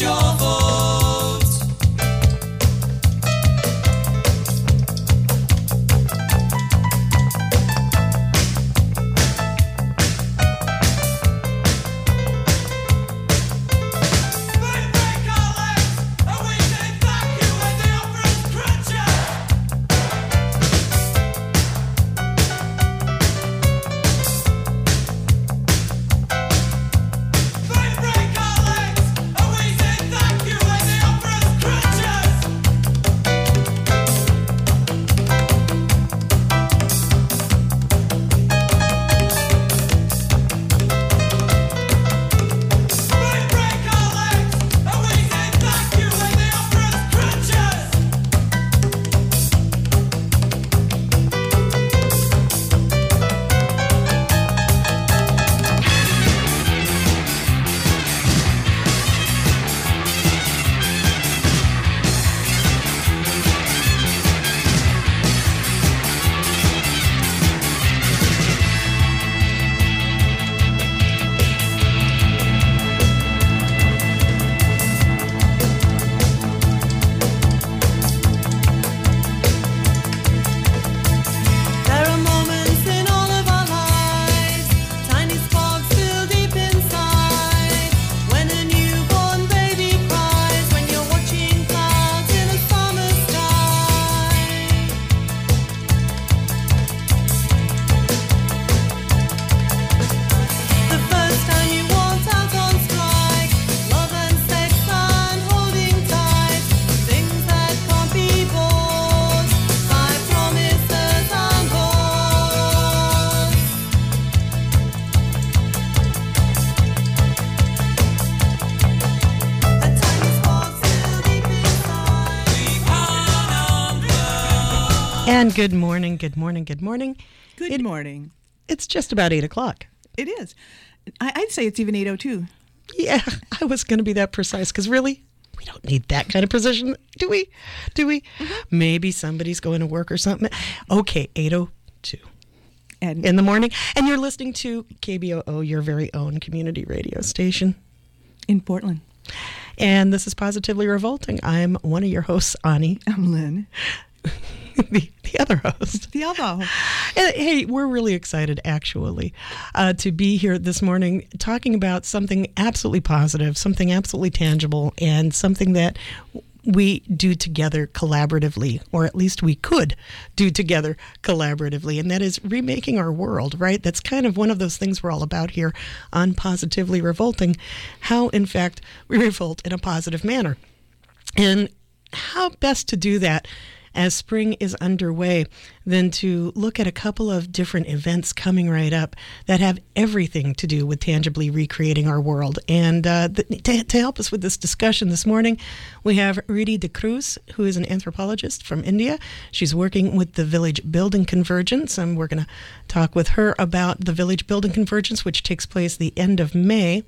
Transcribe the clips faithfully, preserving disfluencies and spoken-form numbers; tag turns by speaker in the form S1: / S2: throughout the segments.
S1: your vote.
S2: And good morning, good morning, good morning.
S3: Good
S2: it,
S3: morning.
S2: It's just about eight o'clock.
S3: It is. I, I'd say it's even eight oh two.
S2: Yeah, I was going to be that precise because really, we don't need that kind of precision, do we? Do we? Mm-hmm. Maybe somebody's going to work or something. Okay, eight oh two. And in the morning. And you're listening to K B O O, your very own community radio station.
S3: In Portland.
S2: And this is Positively Revolting. I'm one of your hosts, Ani.
S3: I'm Lynn.
S2: the, the other host.
S3: The other.
S2: And, hey, we're really excited, actually, uh, to be here this morning talking about something absolutely positive, something absolutely tangible, and something that we do together collaboratively, or at least we could do together collaboratively, and that is remaking our world, right? That's kind of one of those things we're all about here on Positively Revolting, how, in fact, we revolt in a positive manner. And how best to do that as spring is underway than to look at a couple of different events coming right up that have everything to do with tangibly recreating our world. And uh, the, to, to help us with this discussion this morning, we have Riti De Cruz, who is an anthropologist from India. She's working with the Village Building Convergence, and we're going to talk with her about the Village Building Convergence, which takes place the end of May.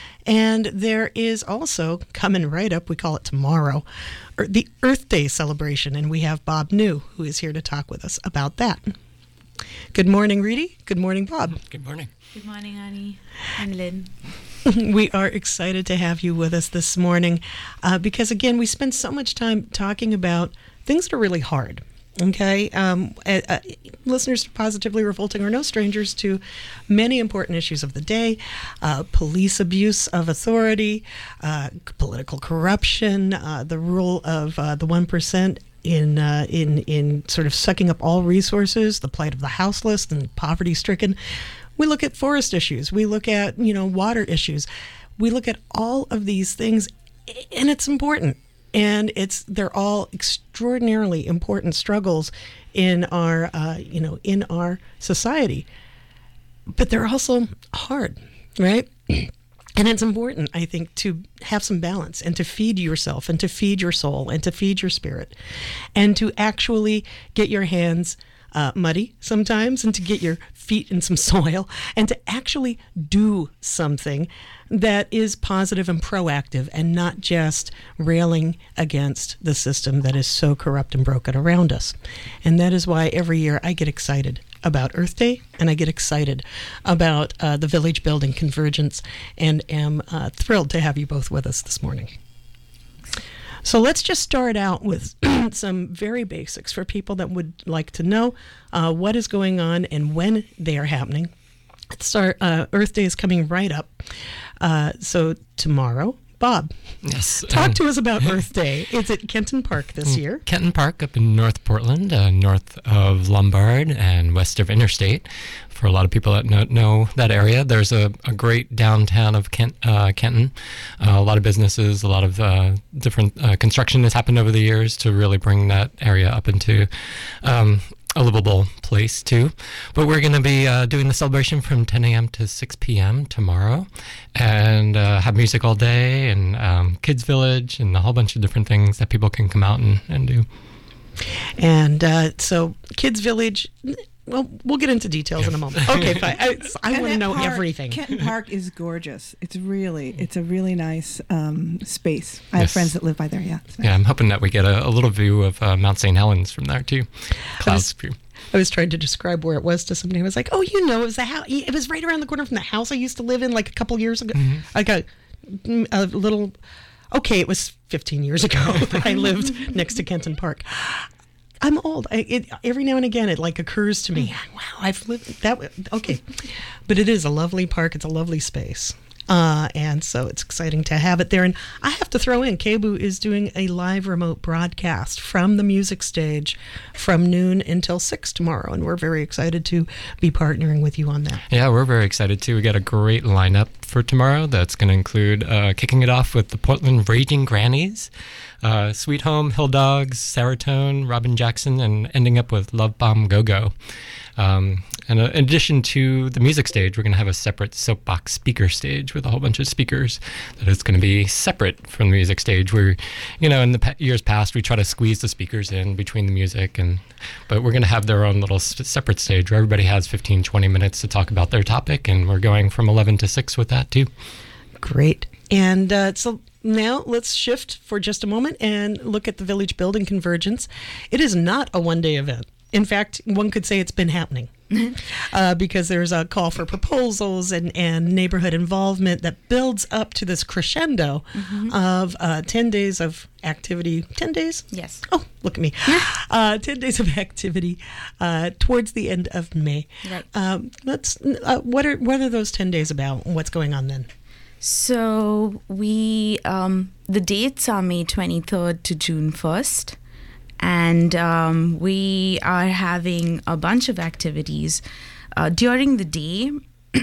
S2: And there is also, coming right up, we call it tomorrow, the Earth Day celebration. And we have Bob New, who is here to talk with us about that. Good morning, Riti. Good morning, Bob.
S4: Good morning.
S5: Good morning, Annie. I'm Lynn.
S2: We are excited to have you with us this morning uh, because, again, we spend so much time talking about things that are really hard. Okay, um, uh, uh, listeners to Positively Revolting are no strangers to many important issues of the day: uh, police abuse of authority, uh, political corruption, uh, the rule of uh, the one percent in uh, in in sort of sucking up all resources, the plight of the houseless and poverty-stricken. We look at forest issues. We look at you know water issues. We look at all of these things, and it's important. And it's they're all extraordinarily important struggles in our uh, you know in our society, but they're also hard, right? And it's important, I think, to have some balance and to feed yourself and to feed your soul and to feed your spirit, and to actually get your hands uh, muddy sometimes and to get your feet in some soil and to actually do something that is positive and proactive and not just railing against the system that is so corrupt and broken around us. And that is why every year I get excited about Earth Day, and I get excited about uh, the Village Building Convergence, and am uh, thrilled to have you both with us this morning. So let's just start out with some very basics for people that would like to know uh, what is going on and when they are happening. It's our, uh, Earth Day is coming right up. Uh, so tomorrow, Bob,
S1: Yes.
S2: talk
S1: um,
S2: to us about Earth Day. It's at Kenton Park this year.
S1: Kenton Park up in North Portland, uh, north of Lombard and west of Interstate. For a lot of people that know, know that area, there's a, a great downtown of Kent, uh, Kenton. Uh, a lot of businesses, a lot of uh, different uh, construction has happened over the years to really bring that area up into um, a livable place too. But we're going to be uh, doing the celebration from ten a.m. to six p.m. tomorrow, and uh, have music all day, and um, Kids Village, and a whole bunch of different things that people can come out and, and do.
S2: And uh, so Kids Village, well, we'll get into details in a moment. Okay, fine. I, I
S3: And
S2: want to
S3: that
S2: know
S3: park-
S2: everything.
S3: Kenton Park is gorgeous. It's really, it's a really nice um, space. I have
S1: Yes.
S3: friends that live by there. Yeah. It's nice.
S1: Yeah, I'm hoping that we get a, a little view of uh, Mount Saint Helens from there too. Clouds view.
S2: I was trying to describe where it was to somebody. I was like, "Oh, you know, it was the house. It was right around the corner from the house I used to live in, like a couple years ago. Like a, a little. Okay, it was fifteen years ago. I lived next to Kenton Park. I'm old. I, it, every now and again, it like occurs to me. Wow, I've lived that way. Okay, but it is a lovely park. It's a lovely space. Uh, and so it's exciting to have it there. And I have to throw in, K B U is doing a live remote broadcast from the music stage from noon until six tomorrow. And we're very excited to be partnering with you on that.
S1: Yeah, we're very excited too. We got a great lineup for tomorrow that's going to include uh, kicking it off with the Portland Raging Grannies, uh, Sweet Home, Hill Dogs, Serotonin, Robin Jackson, and ending up with Love Bomb Go-Go. Um, and uh, in addition to the music stage, we're going to have a separate soapbox speaker stage with a whole bunch of speakers that is going to be separate from the music stage. Where, you know, in the pa- years past, we try to squeeze the speakers in between the music, and but we're going to have their own little s- separate stage where everybody has fifteen, twenty minutes to talk about their topic, and we're going from eleven to six with that too.
S2: Great. And uh, so now let's shift for just a moment and look at the Village Building Convergence. It is not a one-day event. In fact, one could say it's been happening uh, because there's a call for proposals and, and neighborhood involvement that builds up to this crescendo
S5: Mm-hmm.
S2: of uh, ten days of activity. ten days?
S5: Yes.
S2: Oh, look at me. uh, ten days of activity uh, towards the end of May.
S5: Right.
S2: Um, let's. Uh, what are what are those ten days about? What's going on then?
S5: So we um, the dates are May twenty-third to June first, and um, we are having a bunch of activities uh, during the day.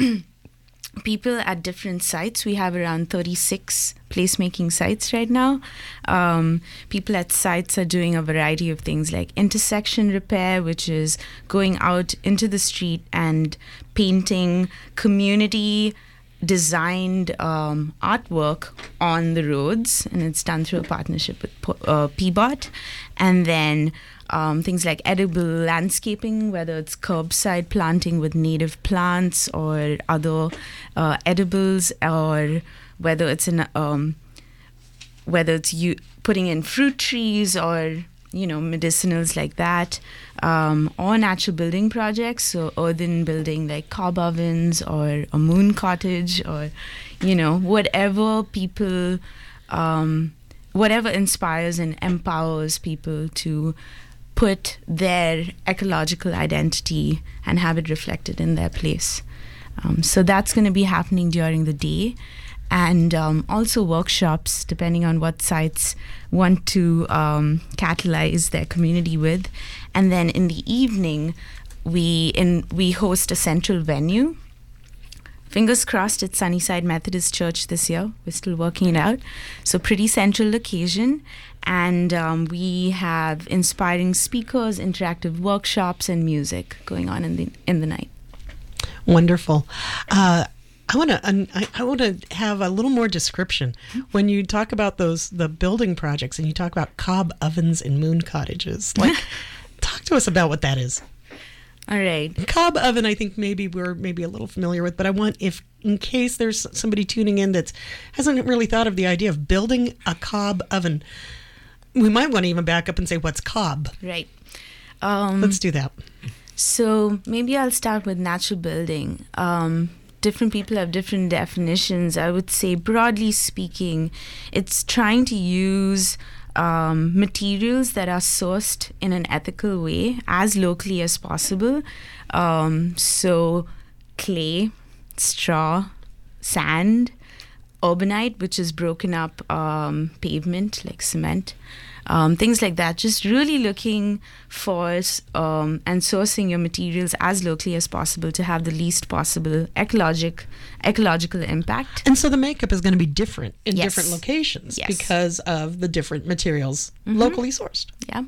S5: People at different sites. We have around thirty-six placemaking sites right now. Um, people at sites are doing a variety of things like intersection repair, which is going out into the street and painting community designed um, artwork on the roads, and it's done through a partnership with P- uh, P B O T. And then um, things like edible landscaping, whether it's curbside planting with native plants or other uh, edibles, or whether it's in um, whether it's you putting in fruit trees or you know medicinals like that, um, or natural building projects, so earthen building like cob ovens or a moon cottage, or you know whatever people um, whatever inspires and empowers people to put their ecological identity and have it reflected in their place. Um, so that's going to be happening during the day. And um, also workshops, depending on what sites want to um, catalyze their community with. And then in the evening, we in we host a central venue. Fingers crossed it's Sunnyside Methodist Church this year. We're still working it out. So pretty central location. And um, we have inspiring speakers, interactive workshops, and music going on in the in the night.
S2: Wonderful. Uh, I want to. I, I want to have a little more description when you talk about those the building projects and you talk about cob ovens and moon cottages. Like, talk to us about what that is.
S5: All right.
S2: Cob oven, I think maybe we're maybe a little familiar with, but I want, if in case there's somebody tuning in that hasn't really thought of the idea of building a cob oven, we might want to even back up and say, what's cob?
S5: Right. Um,
S2: Let's do that.
S5: So maybe I'll start with natural building. Um, different people have different definitions. I would say, broadly speaking, it's trying to use um, materials that are sourced in an ethical way as locally as possible. Um, so clay, straw, sand, urbanite, which is broken up um, pavement like cement, um, things like that. Just really looking for um, and sourcing your materials as locally as possible to have the least possible ecologic ecological impact.
S2: And so the makeup is going to be different in
S5: Yes.
S2: different locations
S5: Yes.
S2: because of the different materials
S5: Mhm.
S2: locally sourced.
S5: Yeah.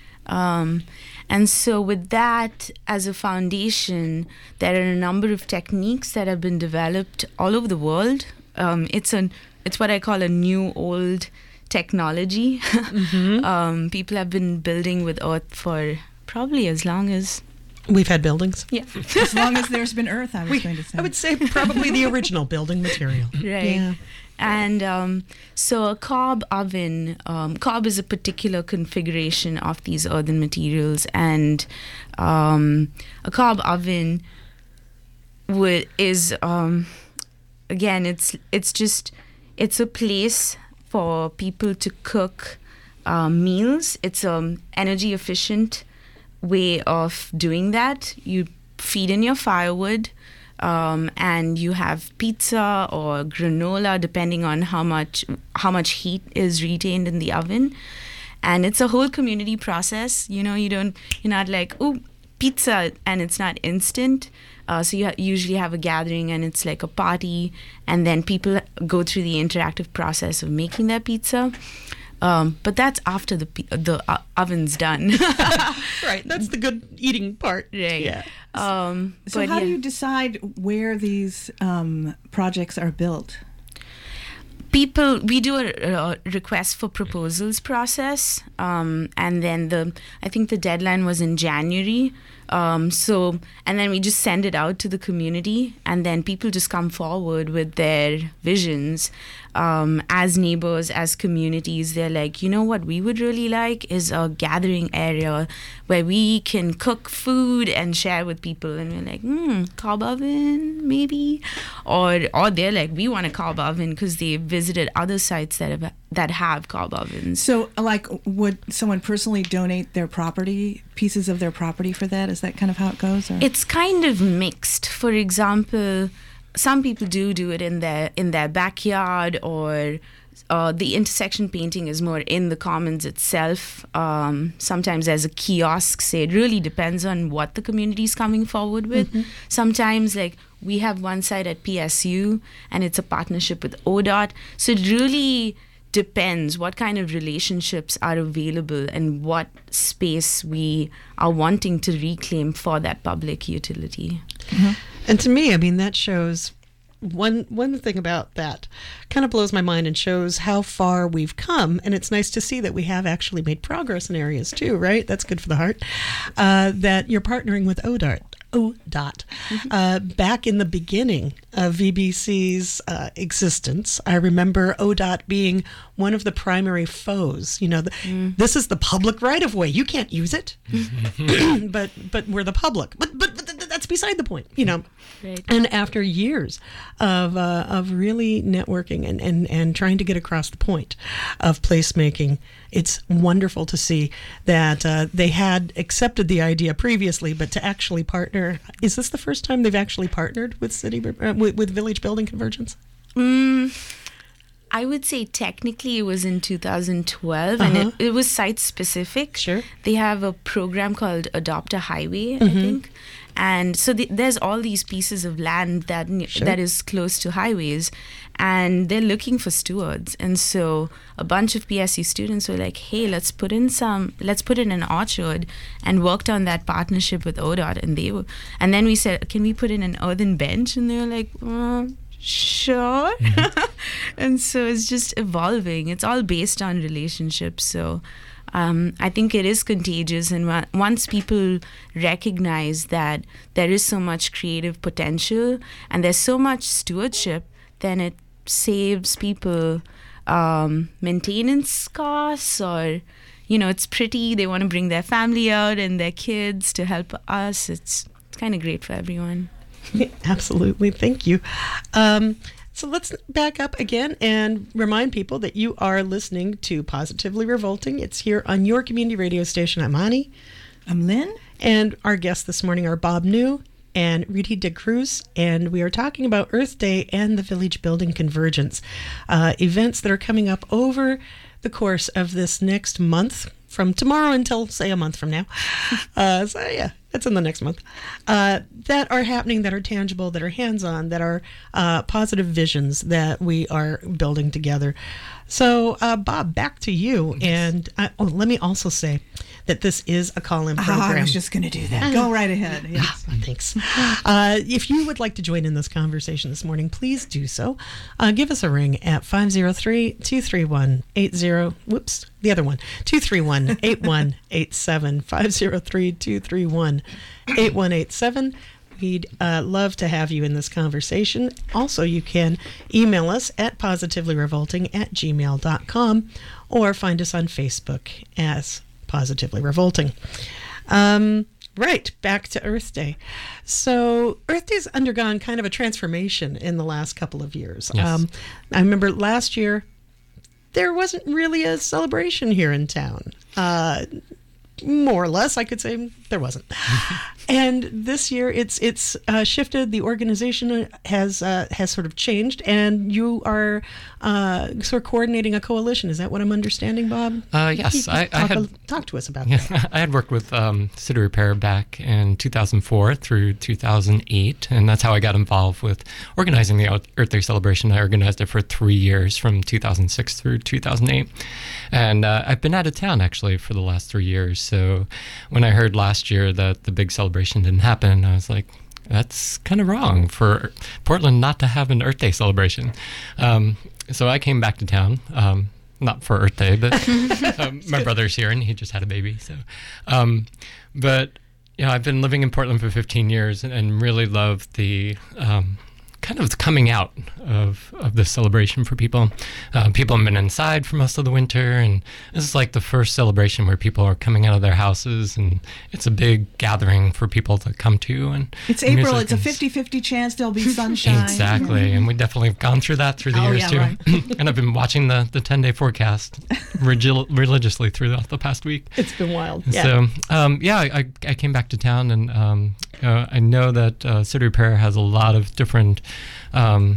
S5: Um, and so with that as a foundation, there are a number of techniques that have been developed all over the world. Um, it's an it's what I call a new old technology.
S2: Mm-hmm.
S5: um, people have been building with earth for probably as long as
S2: We've had buildings.
S5: yeah,
S3: As long as there's been Earth, I was
S2: We,
S3: going to say.
S2: I would say probably the original building material.
S5: right.
S2: Yeah.
S5: And um, so a cob oven, um, cob is a particular configuration of these earthen materials, and um, a cob oven would is um, again, it's it's just it's a place for people to cook um, meals. It's an energy efficient way of doing that. You feed in your firewood. Um, and you have pizza or granola, depending on how much how much heat is retained in the oven. And it's a whole community process. You know, you don't you're not like, oh, pizza, and it's not instant. Uh, so you ha- usually have a gathering, and it's like a party, and then people go through the interactive process of making their pizza. Um, but that's after the pi- the uh, oven's done.
S2: Right. That's the good eating part.
S5: Right.
S2: Yeah.
S5: Um,
S3: So
S5: but
S3: how do
S5: yeah.
S3: you decide where these um, projects are built?
S5: People, we do a, a request for proposals process, um, and then the I think the deadline was in January. Um, so and then we just send it out to the community, and then people just come forward with their visions. Um, as neighbors, as communities, they're like, you know what we would really like is a gathering area where we can cook food and share with people. And we're like, hmm, cob oven, maybe, or or they're like, we want a cob oven because they visited other sites that have that have cob ovens.
S3: So, like, would someone personally donate their property, pieces of their property for that? Is that kind of how it goes? Or?
S5: It's kind of mixed. For example, some people do do it in their in their backyard, or uh, the intersection painting is more in the commons itself. Um, sometimes there's a kiosk. Say it really depends on what the community is coming forward with. Mm-hmm. Sometimes, like, we have one site at P S U, and it's a partnership with O D O T. So it really depends what kind of relationships are available and what space we are wanting to reclaim for that public utility.
S2: Mm-hmm. And to me, I mean, that shows one one thing about that kind of blows my mind and shows how far we've come. And it's nice to see that we have actually made progress in areas too, right? That's good for the heart. Uh, that you're partnering with O D O T. O D O T. Mm-hmm. Uh, back in the beginning of V B C's uh, existence, I remember O D O T being one of the primary foes. You know, the, mm. this is the public right of way. You can't use it, but but we're the public. But but, but that's beside the point. You know.
S5: Right.
S2: And after years of uh, of really networking and, and, and trying to get across the point of placemaking, it's wonderful to see that uh, they had accepted the idea previously, but to actually partner. Is this the first time they've actually partnered with city uh, with, with Village Building Convergence?
S5: Mm, I would say technically it was in two thousand twelve,
S2: Uh-huh.
S5: and it, it was site specific.
S2: Sure.
S5: They have a program called Adopt a Highway,
S2: Mm-hmm.
S5: I think. And so the, there's all these pieces of land that
S2: Sure.
S5: that is close to highways, and they're looking for stewards. And so a bunch of P S U students were like, "Hey, let's put in some, let's put in an orchard," and worked on that partnership with O D O T. And they were, and then we said, "Can we put in an earthen bench?" And they were like, uh, "Sure." Mm-hmm. And so it's just evolving. It's all based on relationships. So. Um, I think it is contagious, and wa- once people recognize that there is so much creative potential and there's so much stewardship, then it saves people um, maintenance costs, or, you know, it's pretty, they want to bring their family out and their kids to help us. It's, it's kind of great for everyone.
S2: Absolutely. Thank you. Um, So let's back up again and remind people that you are listening to Positively Revolting. It's here on your community radio station. I'm Ani.
S3: I'm Lynn.
S2: And our guests this morning are Bob New and Rudy De Cruz, and we are talking about Earth Day and the Village Building Convergence, uh, events that are coming up over the course of this next month, from tomorrow until, say, a month from now. Uh, so, yeah, that's in the next month. Uh, that are happening, that are tangible, that are hands-on, that are uh, positive visions that we are building together. So, uh, Bob, back to you. And I, oh, let me also say that this is a call-in program.
S3: Ah, I was just going to do that. Go right ahead. Yes.
S2: Ah, thanks. Uh, if you would like to join in this conversation this morning, please do so. Uh, give us a ring at five oh three, two three one, eight oh, whoops, the other one, two three one, eight one eight seven, five oh three, two three one, eight one eight seven. We'd uh, love to have you in this conversation. Also, you can email us at positivelyrevolting at gmail dot com or find us on Facebook as Positively Revolting. Um, right, back to Earth Day. So Earth Day's undergone kind of a transformation in the last couple of years.
S1: Yes.
S2: Um, I remember last year, there wasn't really a celebration here in town. Uh, more or less, I could say there wasn't. And this year, it's it's uh, shifted. The organization has uh, has sort of changed, and you are uh, sort of coordinating a coalition. Is that what I'm understanding, Bob?
S1: Uh, yes,
S2: Talk,
S1: I, I had
S2: talk to us about
S1: yeah,
S2: that.
S1: I had worked with um, City Repair back in two thousand four through two thousand eight, and that's how I got involved with organizing the Earth Day celebration. I organized it for three years, from two thousand six through two thousand eight, and uh, I've been out of town actually for the last three years. So when I heard last year that the big celebration didn't happen, I was like, that's kind of wrong for Portland not to have an Earth Day celebration. Um, so I came back to town, um, not for Earth Day, but um, my brother's here and he just had a baby. So, um, but you know, I've been living in Portland for fifteen years and, and really love the um, kind of the coming out of, of this celebration for people. Uh, people have been inside for most of the winter, and this is like the first celebration where people are coming out of their houses, and it's a big gathering for people to come to. And
S3: It's
S1: and
S3: April.
S1: music
S3: It's a
S1: and-
S3: fifty-fifty chance there'll be sunshine.
S1: Exactly, and we definitely have gone through that through the
S3: Oh,
S1: years
S3: yeah,
S1: too.
S3: right.
S1: And I've been watching the the ten-day forecast regi- religiously throughout the past week.
S2: It's been wild. Yeah.
S1: So, um, yeah, I, I came back to town, and um, uh, I know that uh, City Repair has a lot of different um,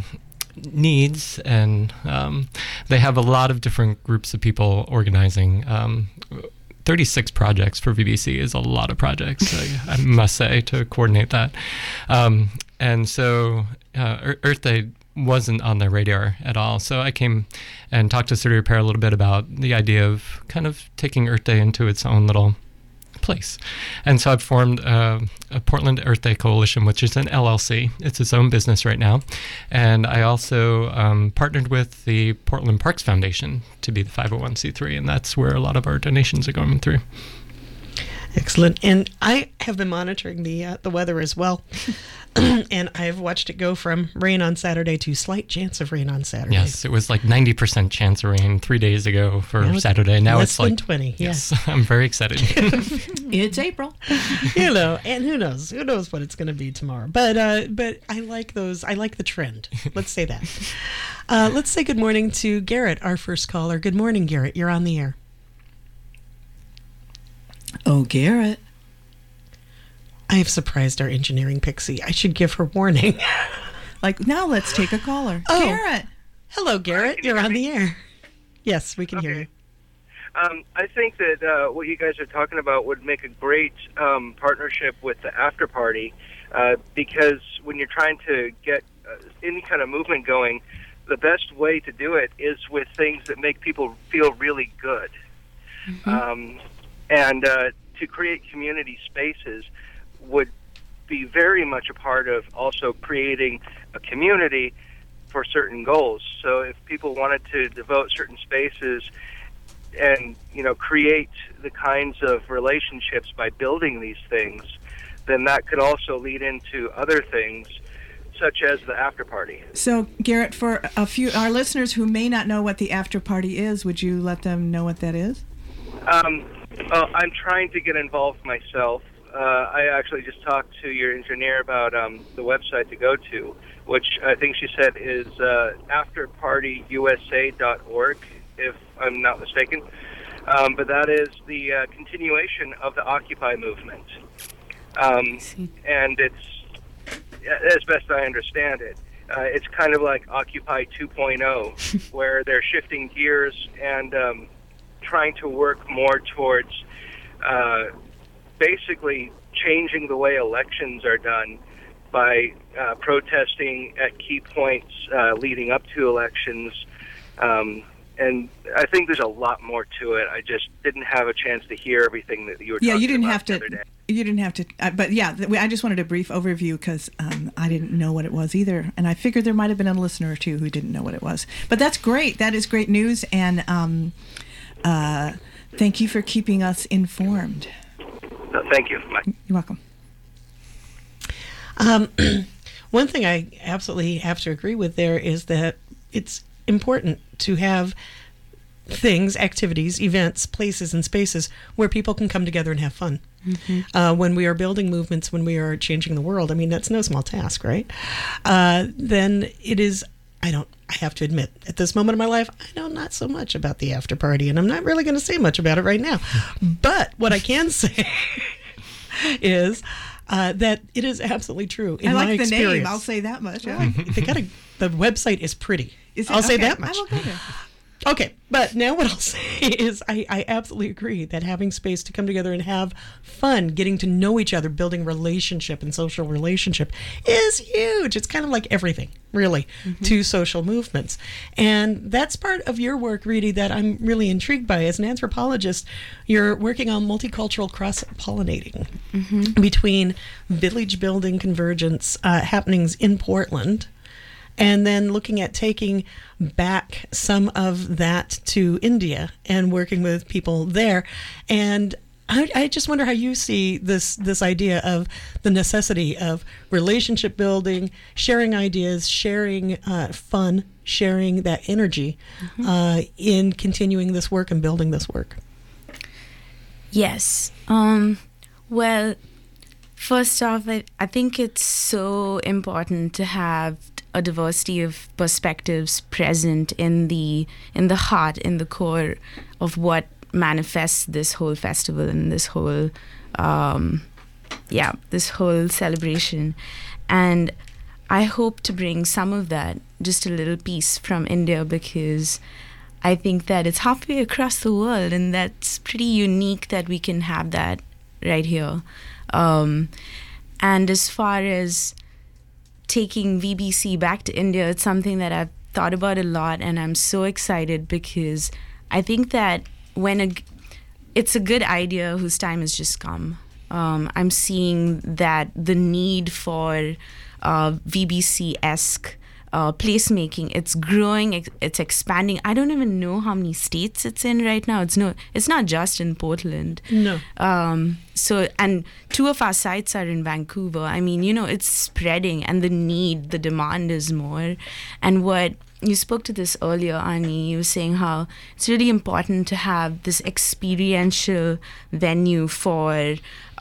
S1: needs, and um, they have a lot of different groups of people organizing. Um, thirty-six projects for V B C is a lot of projects, I, I must say, to coordinate that. Um, and so uh, Earth Day wasn't on their radar at all. So I came and talked to City Repair a little bit about the idea of kind of taking Earth Day into its own little place. And so I've formed uh, a Portland Earth Day Coalition, which is an L L C. It's its own business right now. And I also um, partnered with the Portland Parks Foundation to be the five oh one c three, and that's where a lot of our donations are going through.
S2: Excellent. And I have been monitoring the uh, the weather as well. And I've watched it go from rain on Saturday to slight chance of rain on Saturday.
S1: Yes, it was like ninety percent chance of rain three days ago for
S2: Now it's
S1: Saturday. Now
S2: less
S1: it's like
S2: than twenty.
S1: Yes, I'm very excited.
S3: It's April.
S2: You know, and who knows? Who knows what it's going to be tomorrow? But uh, but I like those. I like the trend. Let's say that. Uh, let's say good morning to Garrett, our first caller. Good morning, Garrett. You're on the air.
S3: Oh, Garrett.
S2: I have surprised our engineering pixie. I should give her warning.
S3: Like, now let's take a caller.
S2: Oh.
S3: Garrett.
S2: Hello, Garrett.
S4: Can you
S2: You're
S4: hear
S2: on
S4: me?
S2: the air. Yes, we can hear
S4: Okay.
S2: you.
S4: Um, I think that uh, what you guys are talking about would make a great um, partnership with the after party, uh, because when you're trying to get uh, any kind of movement going, the best way to do it is with things that make people feel really good.
S2: Mm-hmm.
S4: Um, and uh, to create community spaces would be very much a part of also creating a community for certain goals. So if people wanted to devote certain spaces and, you know, create the kinds of relationships by building these things, then that could also lead into other things, such as the after party.
S3: So, Garrett, for a few our listeners who may not know what the after party is, would you let them know what that is?
S4: Um, well, I'm trying to get involved myself. Uh, I actually just talked to your engineer about um, the website to go to, which I think she said is uh, after party u s a dot org, if I'm not mistaken. Um, but that is the uh, continuation of the Occupy movement. Um, and it's, as best I understand it, uh, it's kind of like Occupy two point oh, where they're shifting gears and um, trying to work more towards uh, basically changing the way elections are done by uh, protesting at key points uh, leading up to elections. Um, and I think there's a lot more to it. I just didn't have a chance to hear everything that you were
S3: yeah,
S4: talking
S3: you didn't
S4: about
S3: have
S4: the
S3: to.
S4: other day.
S3: You didn't have to. Uh, but yeah, th- I just wanted a brief overview because um, I didn't know what it was either, and I figured there might have been a listener or two who didn't know what it was. But that's great. That is great news, and um, uh, thank you for keeping us informed.
S4: Uh, thank you. Bye.
S3: You're welcome.
S2: Um, one thing I absolutely have to agree with there is that it's important to have things, activities, events, places, and spaces where people can come together and have fun. Mm-hmm. Uh, when we are building movements, when we are changing the world, I mean, that's no small task, right? Uh, then it is, I don't, I have to admit, at this moment in my life, I know not so much about the after party, and I'm not really going to say much about it right now. But what I can say is uh, that it is absolutely true. In
S3: I like
S2: my
S3: the
S2: experience,
S3: name. I'll say that much.
S2: Well, they gotta, the website is pretty.
S3: Is it?
S2: I'll say
S3: Okay,
S2: that much.
S3: I will go there.
S2: Okay, but now what I'll say is I, I absolutely agree that having space to come together and have fun, getting to know each other, building relationship and social relationship is huge. It's kind of like everything, really, mm-hmm. to social movements. And that's part of your work, Reedy, that I'm really intrigued by. As an anthropologist, you're working on multicultural cross-pollinating mm-hmm. between village building convergence uh, happenings in Portland, and then looking at taking back some of that to India and working with people there. And I, I just wonder how you see this this idea of the necessity of relationship building, sharing ideas, sharing uh, fun, sharing that energy mm-hmm. uh, in continuing this work and building this work.
S5: Yes. Um, well, first off, I, I think it's so important to have a diversity of perspectives present in the in the heart, in the core of what manifests this whole festival and this whole um, yeah this whole celebration. And I hope to bring some of that, just a little piece from India, because I think that it's halfway across the world, and that's pretty unique that we can have that right here. Um, and as far as taking V B C back to India, it's something that I've thought about a lot, and I'm so excited because I think that when a, it's a good idea whose time has just come. Um, I'm seeing that the need for uh, V B C-esque uh, placemaking, it's growing, it's expanding. I don't even know how many states it's in right now. It's no, it's not just in Portland.
S2: No.
S5: Um, so, and two of our sites are in Vancouver. I mean, you know, it's spreading, and the need, the demand is more. And what you spoke to this earlier, Ani, you were saying how it's really important to have this experiential venue for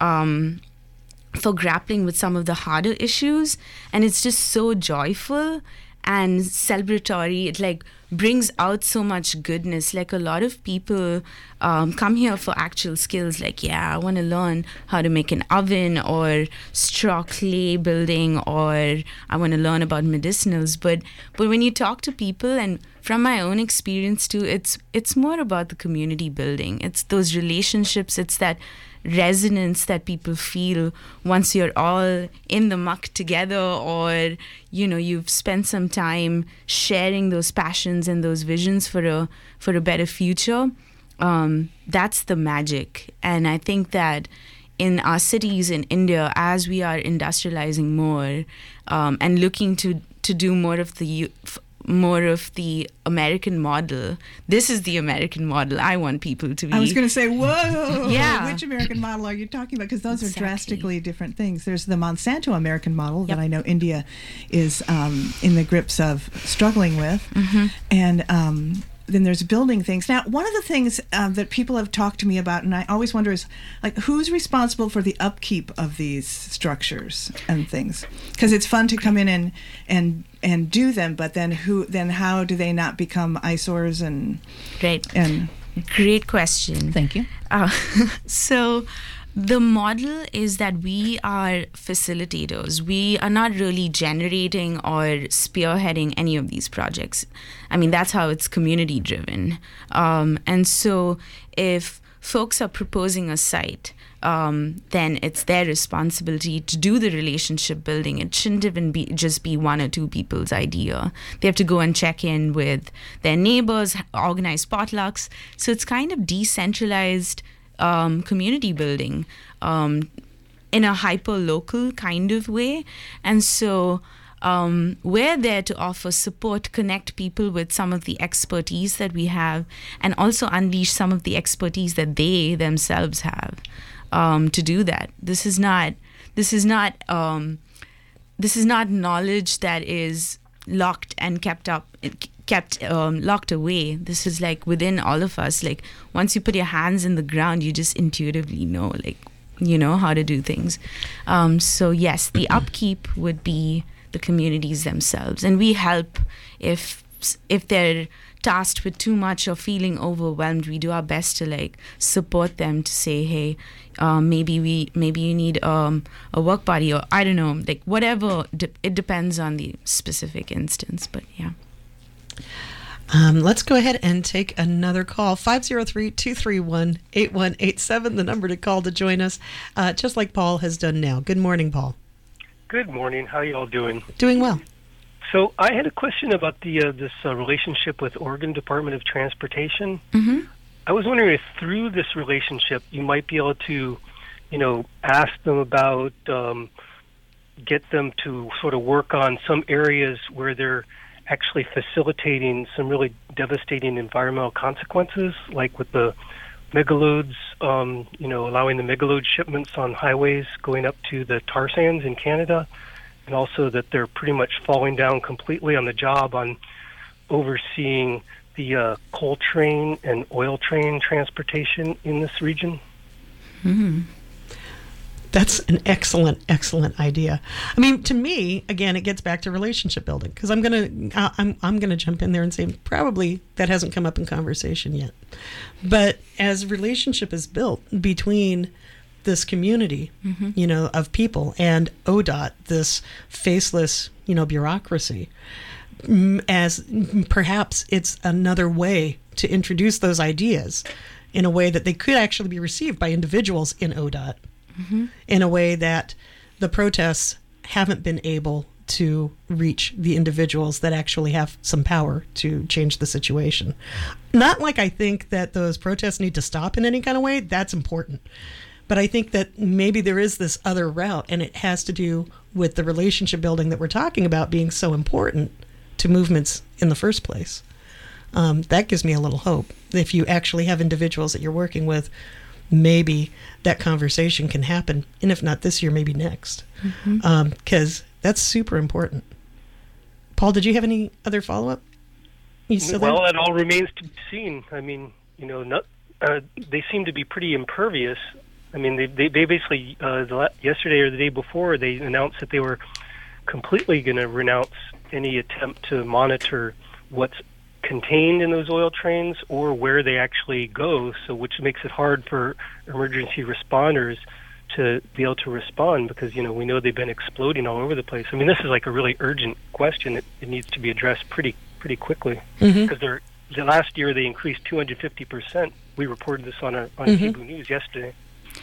S5: um, for grappling with some of the harder issues. And it's just so joyful and celebratory. It like brings out so much goodness. Like a lot of people um, come here for actual skills, like, yeah, I want to learn how to make an oven or straw clay building, or I want to learn about medicinals. But but when you talk to people, and from my own experience too, it's it's more about the community building. It's those relationships. It's that resonance that people feel once you're all in the muck together, or you know, you've spent some time sharing those passions and those visions for a for a better future. Um, that's the magic. And I think that in our cities in India, as we are industrializing more um, and looking to to do more of the more of the American model. This is the American model I want people to be.
S3: I was going to say, whoa,
S5: yeah.
S3: Which American model are you talking about? Because those
S5: exactly.
S3: are drastically different things. There's the Monsanto American model
S2: yep.
S3: that I know India is um, in the grips of struggling with. Mm-hmm. And um, then there's building things. Now, one of the things uh, that people have talked to me about, and I always wonder, is like who's responsible for the upkeep of these structures and things? Because it's fun to come in and and and do them, but then who? Then how do they not become eyesores and
S5: Right.
S3: and
S5: Great question.
S3: Thank you.
S5: Uh, so the model is that we are facilitators. We are not really generating or spearheading any of these projects. I mean, that's how it's community driven. Um, and so if folks are proposing a site, um, then it's their responsibility to do the relationship building. It shouldn't even be just be one or two people's idea. They have to go and check in with their neighbors, organize potlucks. So it's kind of decentralized um, community building um, in a hyper-local kind of way. And so Um, we're there to offer support, connect people with some of the expertise that we have, and also unleash some of the expertise that they themselves have um, to do that. This is not. This is not. Um, this is not knowledge that is locked and kept up, kept um, locked away. This is like within all of us. Like once you put your hands in the ground, you just intuitively know, like you know how to do things. Um, so yes, the upkeep would be the communities themselves, and we help if if they're tasked with too much or feeling overwhelmed. We do our best to like support them to say, hey, um, maybe we maybe you need um, a work buddy, or I don't know, like whatever. De- it depends on the specific instance, but yeah.
S2: Um, let's go ahead and take another call. five oh three, two three one, eight one eight seven, the number to call to join us, uh, just like Paul has done now. Good morning, Paul.
S6: Good morning. How you all doing?
S2: Doing well.
S6: So I had a question about the uh, this uh, relationship with Oregon Department of Transportation.
S5: Mm-hmm.
S6: I was wondering if through this relationship you might be able to, you know, ask them about, um, get them to sort of work on some areas where they're actually facilitating some really devastating environmental consequences, like with the megaloads, um, you know, allowing the megaload shipments on highways going up to the tar sands in Canada, and also that they're pretty much falling down completely on the job on overseeing the uh, coal train and oil train transportation in this region.
S2: Mm-hmm. That's an excellent, excellent idea. I mean, to me, again, it gets back to relationship building, because I'm gonna, I'm, I'm gonna jump in there and say probably that hasn't come up in conversation yet. But as relationship is built between this community, mm-hmm. you know, of people and O D O T, this faceless, you know, bureaucracy, as perhaps it's another way to introduce those ideas in a way that they could actually be received by individuals in O D O T. Mm-hmm. In a way that the protests haven't been able to reach the individuals that actually have some power to change the situation. Not like I think that those protests need to stop in any kind of way. That's important. But I think that maybe there is this other route, and it has to do with the relationship building that we're talking about being so important to movements in the first place. Um, that gives me a little hope. If you actually have individuals that you're working with, maybe that conversation can happen, and if not this year, maybe next, because mm-hmm. um, that's super important. Paul, did you have any other follow-up? You still
S6: well,
S2: there?
S6: That all remains to be seen. I mean, you know, not, uh, they seem to be pretty impervious. I mean, they they, they basically, uh, the, yesterday or the day before, they announced that they were completely going to renounce any attempt to monitor what's contained in those oil trains or where they actually go, so which makes it hard for emergency responders to be able to respond, because, you know, we know they've been exploding all over the place. I mean, this is like a really urgent question. It, it needs to be addressed pretty pretty quickly, because mm-hmm. they're the last year they increased two hundred fifty percent. We reported this on our on mm-hmm. Cable News yesterday.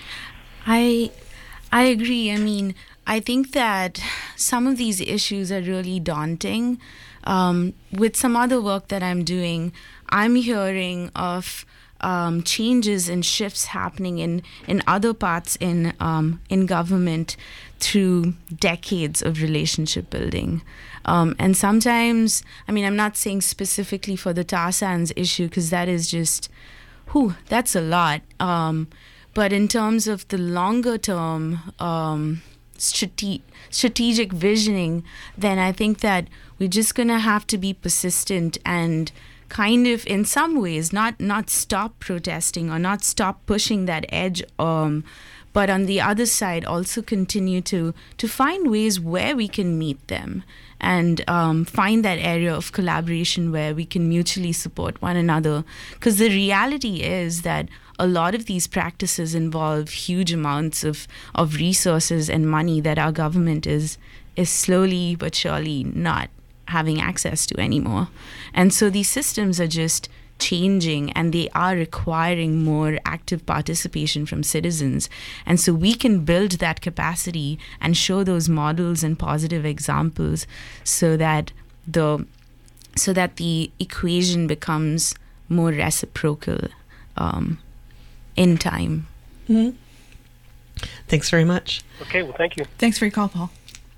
S5: I I agree. I mean, I think that some of these issues are really daunting. Um, with some other work that I'm doing, I'm hearing of um, changes and shifts happening in, in other parts in um, in government through decades of relationship building. Um, and sometimes, I mean, I'm not saying specifically for the tar sands issue, because that is just, whew, that's a lot. Um, but in terms of the longer term um, strate- strategic visioning, then I think that we're just going to have to be persistent and kind of, in some ways, not not stop protesting or not stop pushing that edge, um, but on the other side, also continue to to find ways where we can meet them and um, find that area of collaboration where we can mutually support one another. Because the reality is that a lot of these practices involve huge amounts of, of resources and money that our government is is slowly but surely not having access to anymore. And so these systems are just changing, and they are requiring more active participation from citizens. And so we can build that capacity and show those models and positive examples so that the so that the equation becomes more reciprocal um, in time.
S2: Mm-hmm. Thanks very much.
S6: Okay, well, thank you.
S3: Thanks for your call, Paul.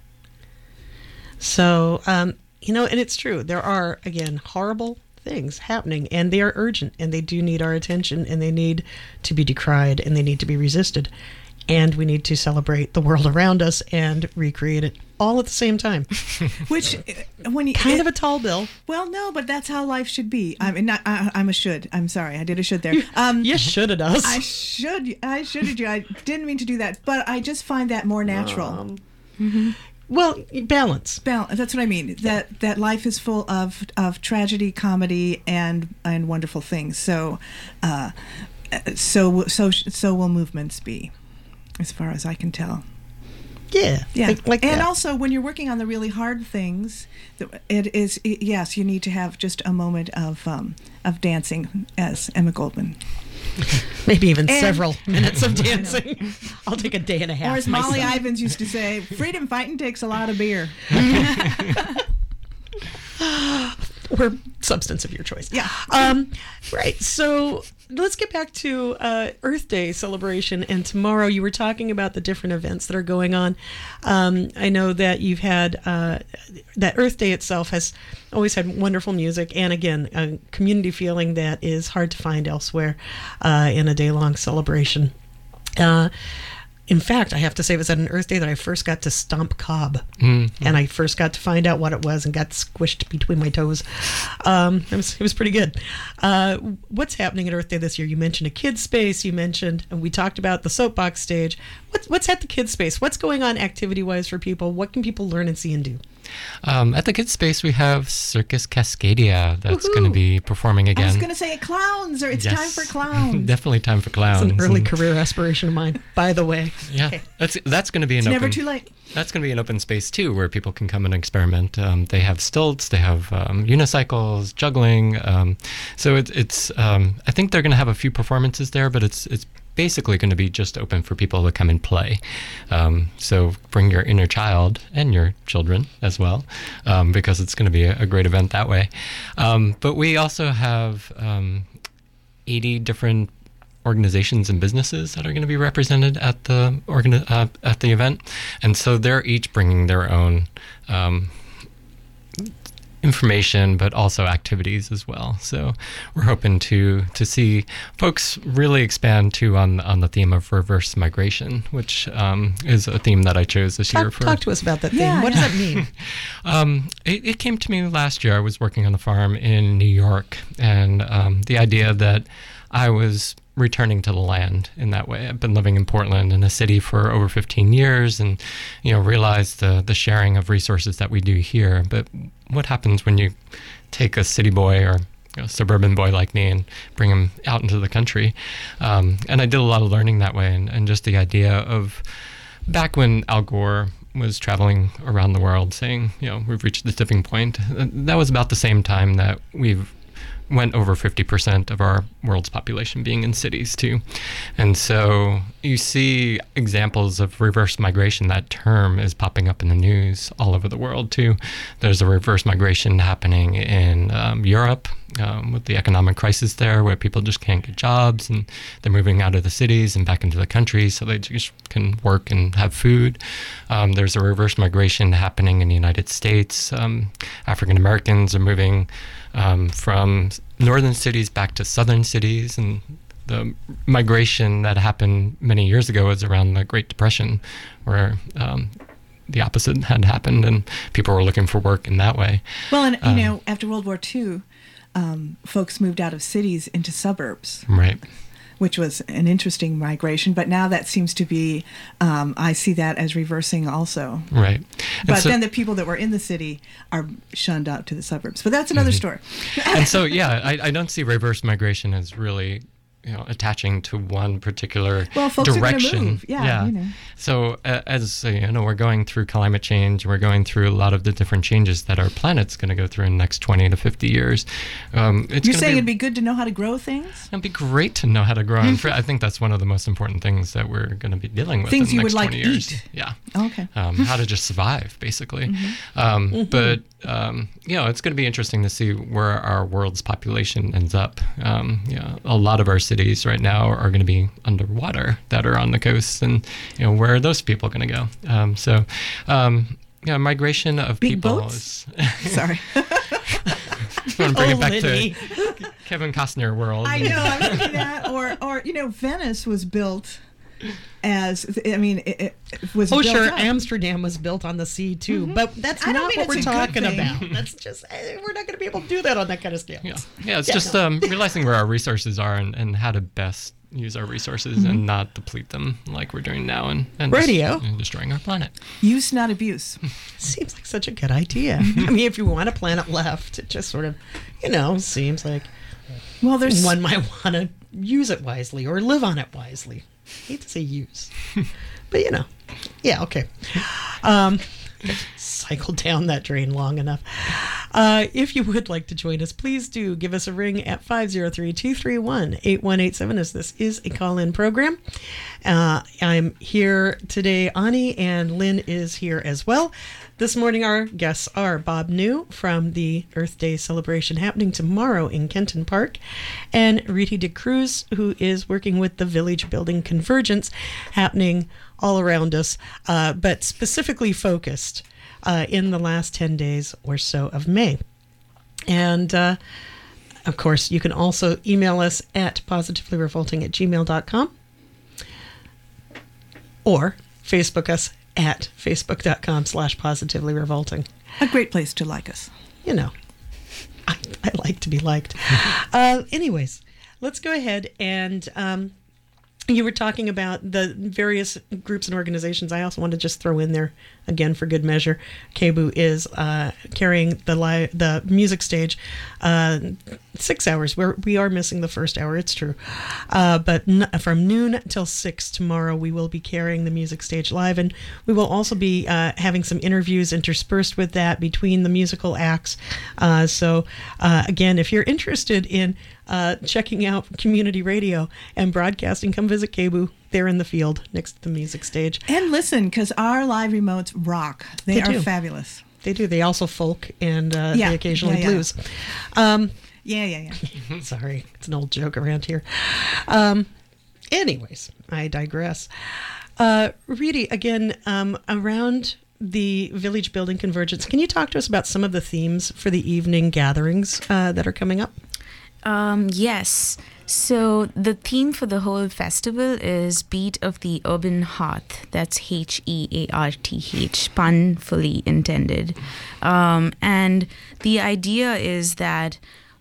S2: So, um, you know, and it's true. There are, again, horrible things happening, and they are urgent, and they do need our attention, and they need to be decried, and they need to be resisted. And we need to celebrate the world around us and recreate it all at the same time.
S3: Which, when you
S2: kind
S3: it,
S2: of a tall bill.
S3: Well, no, but that's how life should be. I mean, not, I, I'm a should. I'm sorry, I did a should there. Um,
S2: you shoulded us.
S3: I should. I shoulded you. I didn't mean to do that, but I just find that more natural.
S2: Um, mm-hmm. Well, balance.
S3: Balance. That's what I mean. That that life is full of of tragedy, comedy, and and wonderful things. So, uh, so so so will movements be, as far as I can tell.
S2: Yeah,
S3: yeah.
S2: Like, like
S3: and
S2: that.
S3: Also, when you're working on the really hard things, it is it, yes, you need to have just a moment of um, of dancing, as Emma Goldman.
S2: Maybe even
S3: and,
S2: several minutes of dancing. I'll take a day and a half.
S3: Or as Molly myself. Ivins used to say, freedom fighting takes a lot of beer.
S2: Or substance of your choice.
S3: Yeah.
S2: Um, right. So let's get back to uh, Earth Day celebration. And tomorrow you were talking about the different events that are going on. Um, I know that you've had, uh, that Earth Day itself has always had wonderful music. And again, a community feeling that is hard to find elsewhere uh, in a day-long celebration. Uh, In fact, I have to say it was at an Earth Day that I first got to stomp cob. Mm-hmm. And I first got to find out what it was and got squished between my toes. Um, it was it was pretty good. Uh, what's happening at Earth Day this year? You mentioned a kids space. You mentioned, and we talked about the soapbox stage. What's, what's at the kids space? What's going on activity-wise for people? What can people learn and see and do?
S1: Um, at the kids space, we have Circus Cascadia that's going to be performing again.
S3: I was going to say clowns, or it's
S1: yes.
S3: time for clowns.
S1: Definitely time for clowns.
S2: It's an early
S1: and,
S2: career aspiration of mine, by the way.
S1: Yeah,
S2: okay.
S1: that's that's going to be an
S3: it's
S1: open.
S3: Never too late.
S1: That's going to be an open space too, where people can come and experiment. Um, they have stilts, they have um, unicycles, juggling. Um, so it, it's. Um, I think they're going to have a few performances there, but it's it's. basically going to be just open for people to come and play. Um, so bring your inner child and your children as well, um, because it's going to be a, a great event that way. Um, but we also have um, eighty different organizations and businesses that are going to be represented at the organi- uh, at the event, and so they're each bringing their own um, information, but also activities as well. So we're hoping to to see folks really expand too on on the theme of reverse migration, which um, is a theme that I chose this
S2: talk,
S1: year. For
S2: talk to us about that theme.
S3: Yeah,
S2: what
S3: yeah.
S2: does that mean?
S1: um, it, it came to me last year. I was working on the farm in New York, and um, the idea that I was returning to the land in that way. I've been living in Portland, in a city, for over fifteen years, and you know realized the the sharing of resources that we do here. But what happens when you take a city boy or a suburban boy like me and bring him out into the country? Um, and I did a lot of learning that way, and, and just the idea of back when Al Gore was traveling around the world saying, you know, we've reached the tipping point. That was about the same time that we've went over fifty percent of our world's population being in cities too. And so you see examples of reverse migration. That term is popping up in the news all over the world too. There's a reverse migration happening in um, Europe um, with the economic crisis there, where people just can't get jobs and they're moving out of the cities and back into the country so they just can work and have food. Um, there's a reverse migration happening in the United States. Um, African Americans are moving Um, from northern cities back to southern cities, and the migration that happened many years ago was around the Great Depression, where um, the opposite had happened and people were looking for work in that way.
S3: Well, and you
S1: um,
S3: know, after World War Two, um, folks moved out of cities into suburbs.
S1: Right.
S3: Which was an interesting migration, but now that seems to be, um, I see that as reversing also.
S1: Right. And
S3: but
S1: so,
S3: then the people that were in the city are shunned out to the suburbs. But that's another
S1: mm-hmm.
S3: story.
S1: And so, yeah, I, I don't see reverse migration as really, you know, attaching to one particular
S3: well, folks
S1: direction.
S3: Are gonna move. Yeah,
S1: yeah.
S3: You know.
S1: So uh, as uh, you know, we're going through climate change. We're going through a lot of the different changes that our planet's going to go through in the next twenty to fifty years. Um, it's
S3: You're saying
S1: be,
S3: it'd be good to know how to grow things?
S1: It'd be great to know how to grow. And I think that's one of the most important things that we're going to be dealing with
S3: things
S1: in the
S3: you
S1: next
S3: would like
S1: twenty
S3: to
S1: years.
S3: eat.
S1: Yeah.
S3: Okay.
S1: Um, how to just survive, basically. Mm-hmm. Um, mm-hmm. But um, you know, it's going to be interesting to see where our world's population ends up. Um, you know, a lot of our cities right now are going to be underwater that are on the coast, and you know, where are those people going to go? Um, so, um, yeah, migration of
S3: Big
S1: people
S3: boats?
S1: is.
S3: Sorry.
S1: I want to bring
S2: Oh,
S1: it back
S2: Liddy.
S1: to Kevin Costner world.
S3: I know, I'm thinking that. Or, or you know, Venice was built as, I mean, it, it was
S2: Oh,
S3: built
S2: sure.
S3: up.
S2: Amsterdam was built on the sea, too.
S3: Mhm.
S2: But that's
S3: I don't
S2: not
S3: mean
S2: what we're
S3: it's a good
S2: talking
S3: thing.
S2: about. That's just, eh, we're not going to be able to do that on that kind of scale.
S1: Yeah, yeah. It's
S2: Yeah,
S1: just
S2: no.
S1: um, realizing where our resources are and, and how to best use our resources
S2: Mm-hmm.
S1: and not deplete them like we're doing now, and, and
S2: Radio.
S1: Just, and destroying our planet.
S3: Use, not abuse.
S2: Seems like such a good idea. I mean, if you want a planet left, it just sort of, you know, seems like
S3: Well, there's
S2: one might want to use it wisely or live on it wisely. I hate to say use, but you know, yeah, okay. Um, cycle down that drain long enough. Uh, if you would like to join us, please do give us a ring at five oh three, two three one, eight one eight seven, as this is a call-in program. Uh, I'm here today. Ani and Lynn is here as well. This morning, our guests are Bob New from the Earth Day celebration happening tomorrow in Kenton Park, and Rita de Cruz, who is working with the Village Building Convergence happening all around us, uh, but specifically focused uh, in the last ten days or so of May. And uh, of course, you can also email us at positivelyrevolting at gmail dot com or Facebook us at facebook.com slash positivelyrevolting.
S3: a great place to like us.
S2: You know, I, I like to be liked. uh, anyways, let's go ahead and um, you were talking about the various groups and organizations. I also want to just throw in there, again, for good measure, K B U is uh, carrying the li- the music stage uh, six hours. We're, we are missing the first hour, it's true. Uh, but n- from noon till six tomorrow, we will be carrying the music stage live. And we will also be uh, having some interviews interspersed with that between the musical acts. Uh, so, uh, again, if you're interested in uh, checking out community radio and broadcasting, come visit K B U. They're in the field next to the music stage.
S3: And listen, because our live remotes rock. They,
S2: They
S3: are
S2: do.
S3: fabulous.
S2: They do. They also folk and uh,
S3: Yeah,
S2: they occasionally
S3: yeah, yeah.
S2: blues. Um,
S3: Yeah, yeah, yeah.
S2: sorry, it's an old joke around here. Um, anyways, I digress. Uh, Reedy, again, um, around the Village Building Convergence, can you talk to us about some of the themes for the evening gatherings uh, that are coming up?
S5: Um, yes. So the theme for the whole festival is Beat of the Urban Hearth. That's H E A R T H, pun fully intended. Um, and the idea is that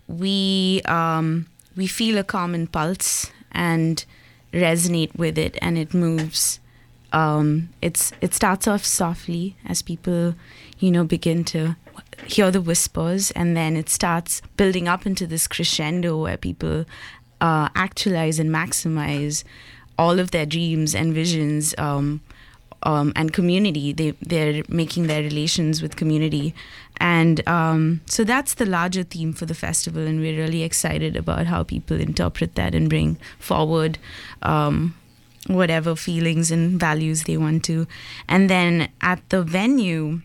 S5: we um, we feel a common pulse and resonate with it, and it moves. Um, it's it starts off softly as people, you know, begin to hear the whispers, and then it starts building up into this crescendo where people uh, actualize and maximize all of their dreams and visions um, um, and community. They, they're making their relations with community. And um, so that's the larger theme for the festival, and we're really excited about how people interpret that and bring forward um, whatever feelings and values they want to. And then at the venue,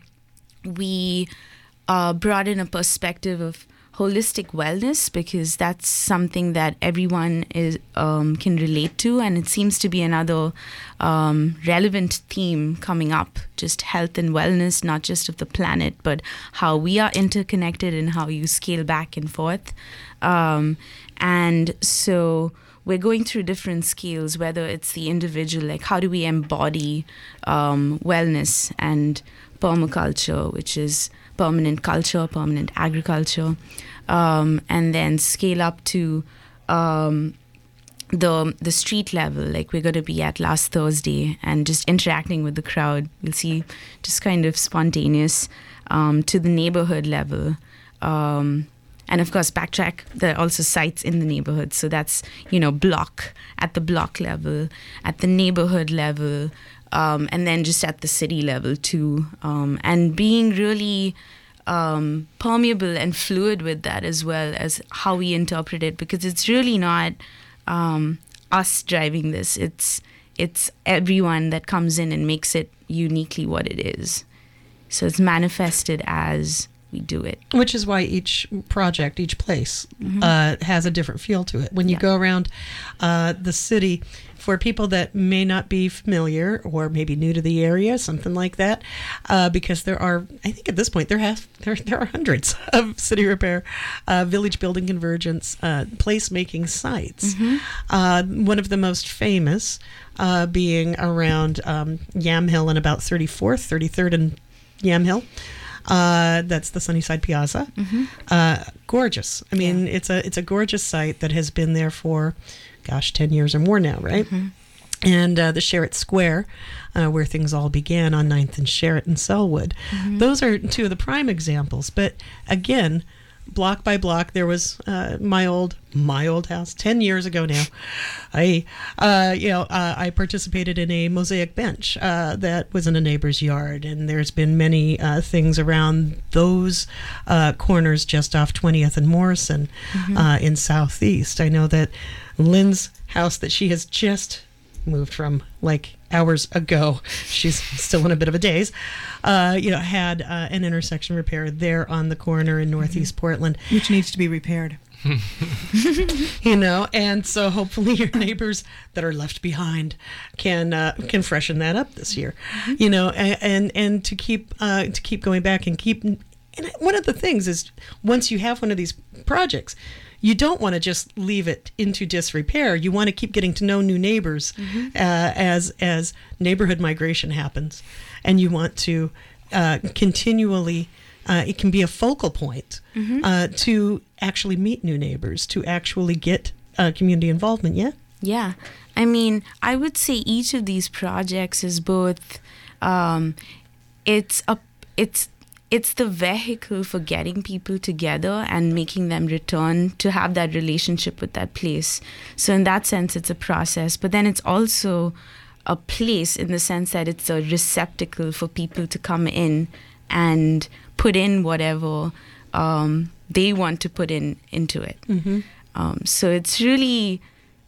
S5: we uh, brought in a perspective of holistic wellness, because that's something that everyone is um, can relate to, and it seems to be another um, relevant theme coming up. Just health and wellness, not just of the planet, but how we are interconnected and how you scale back and forth. Um, and so we're going through different scales, whether it's the individual, like how do we embody um, wellness and permaculture, which is permanent culture, permanent agriculture, um, and then scale up to um, the the street level, like we're going to be at last Thursday, and just interacting with the crowd. You'll see just kind of spontaneous um, to the neighborhood level. Um, and of course, backtrack, there are also sites in the neighborhood. So that's, you know, block, at the block level, at the neighborhood level, um, and then just at the city level too. Um, and being really um, permeable and fluid with that, as well as how we interpret it, because it's really not um, us driving this. It's it's everyone that comes in and makes it uniquely what it is. So it's manifested as we do it.
S2: Which is why each project, each place,
S5: Mm-hmm.
S2: uh, has a different feel to it. When you
S5: Yeah.
S2: go around uh, the city, for people that may not be familiar or maybe new to the area, something like that, uh, because there are, I think at this point, there have there there are hundreds of city repair, uh, village building convergence, uh, placemaking sites.
S5: Mm-hmm.
S2: Uh, one of the most famous uh, being around um, Yamhill and about thirty-fourth, thirty-third and Yamhill. Uh, that's the Sunnyside Piazza.
S5: Mm-hmm.
S2: Uh, gorgeous. I mean, it's a it's a gorgeous site that has been there for, gosh, ten years or more now, right?
S5: Mm-hmm.
S2: And uh, the Sherritt Square, uh, where things all began on ninth and Sherritt and Selwood.
S5: Mm-hmm.
S2: Those are two of the prime examples. But again, block by block, there was uh, my old my old house ten years ago now. I uh, you know uh, I participated in a mosaic bench uh, that was in a neighbor's yard, and there's been many uh, things around those uh, corners just off twentieth and Morrison
S5: Mm-hmm.
S2: uh, in Southeast. I know that Lynn's house that she has just moved from like hours ago, she's still in a bit of a daze, uh, you know, had uh, an intersection repair there on the corner in Northeast
S5: Mm-hmm.
S2: Portland,
S3: Which needs to be repaired.
S2: you know, and so hopefully your neighbors that are left behind can uh, can freshen that up this year,
S5: Mm-hmm.
S2: you know, and and, and to keep uh, to keep going back and keep. And one of the things is, once you have one of these projects, you don't want to just leave it into disrepair. You want to keep getting to know new neighbors
S5: Mm-hmm.
S2: uh, as as neighborhood migration happens, and you want to uh, continually. Uh, it can be a focal point
S5: Mm-hmm.
S2: uh, to actually meet new neighbors, to actually get uh, community involvement. Yeah.
S5: Yeah. I mean, I would say each of these projects is both, um, it's a, it's, it's the vehicle for getting people together and making them return to have that relationship with that place. So in that sense, it's a process, but then it's also a place in the sense that it's a receptacle for people to come in and put in whatever um, they want to put in into it.
S2: Mm-hmm.
S5: Um, so it's really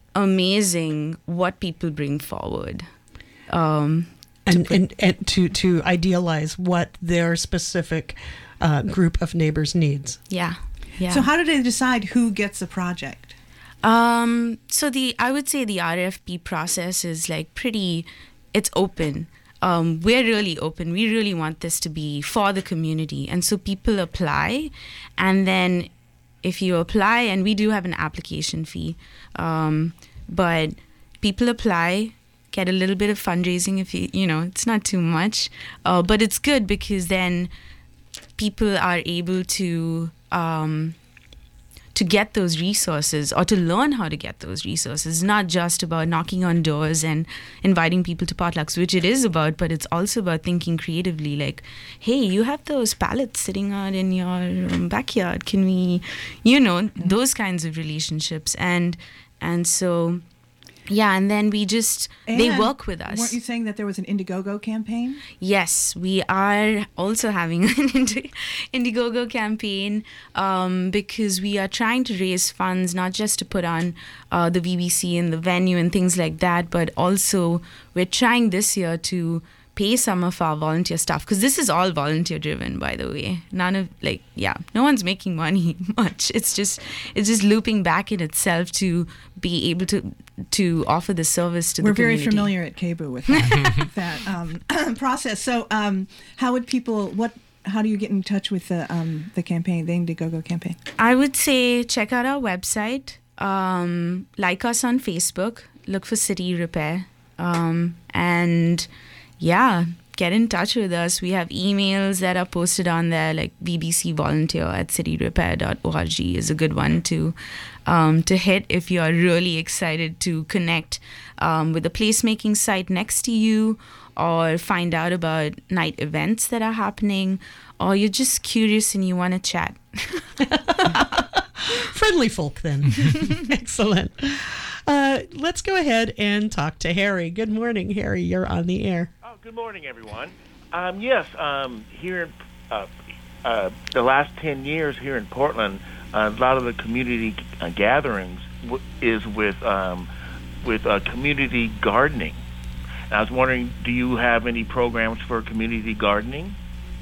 S5: amazing what people bring forward. Um,
S2: And, and and to to idealize what their specific uh, group of neighbors needs.
S5: yeah, yeah.
S3: So how do they decide who gets the project?
S5: Um, so the I would say the R F P process is like pretty, it's open. Um, we're really open. We really want this to be for the community. And so people apply, and then if you apply, and we do have an application fee, um, but people apply, get a little bit of fundraising if you, you know, it's not too much, uh, but it's good because then people are able to, um, to get those resources or to learn how to get those resources. Not just about knocking on doors and inviting people to potlucks, which it is about, but it's also about thinking creatively, like, hey, you have those pallets sitting out in your um, backyard. Can we, you know, those kinds of relationships. And, and so, yeah, and then we just, they
S3: And
S5: work with us.
S3: Weren't you saying that there was an Indiegogo campaign?
S5: Yes, we are also having an Indi- Indiegogo campaign um, because we are trying to raise funds, not just to put on uh, the V B C and the venue and things like that, but also we're trying this year to pay some of our volunteer staff, because this is all volunteer driven, by the way. None of, like, yeah, no one's making money much. It's just, it's just looping back in itself to be able to to offer the service to
S3: We're
S5: the community.
S3: very familiar at K B U with that, that um, process. So, um, how would people? What? How do you get in touch with the um, the campaign, the Indiegogo campaign?
S5: I would say check out our website. um, like us on Facebook. Look for City Repair. Um, and yeah, get in touch with us. We have emails that are posted on there, like b b c volunteer at city repair dot org is a good one to um, to hit if you are really excited to connect um, with the placemaking site next to you, or find out about night events that are happening, or you're just curious and you want to chat.
S2: Friendly folk, then. Excellent. Uh, let's go ahead and talk to Harry. Good morning, Harry. You're on the air.
S7: Oh, good morning, everyone. Um, yes, um, here in uh, uh, the last ten years here in Portland, uh, a lot of the community uh, gatherings w- is with um, with uh, community gardening. And I was wondering, do you have any programs for community gardening?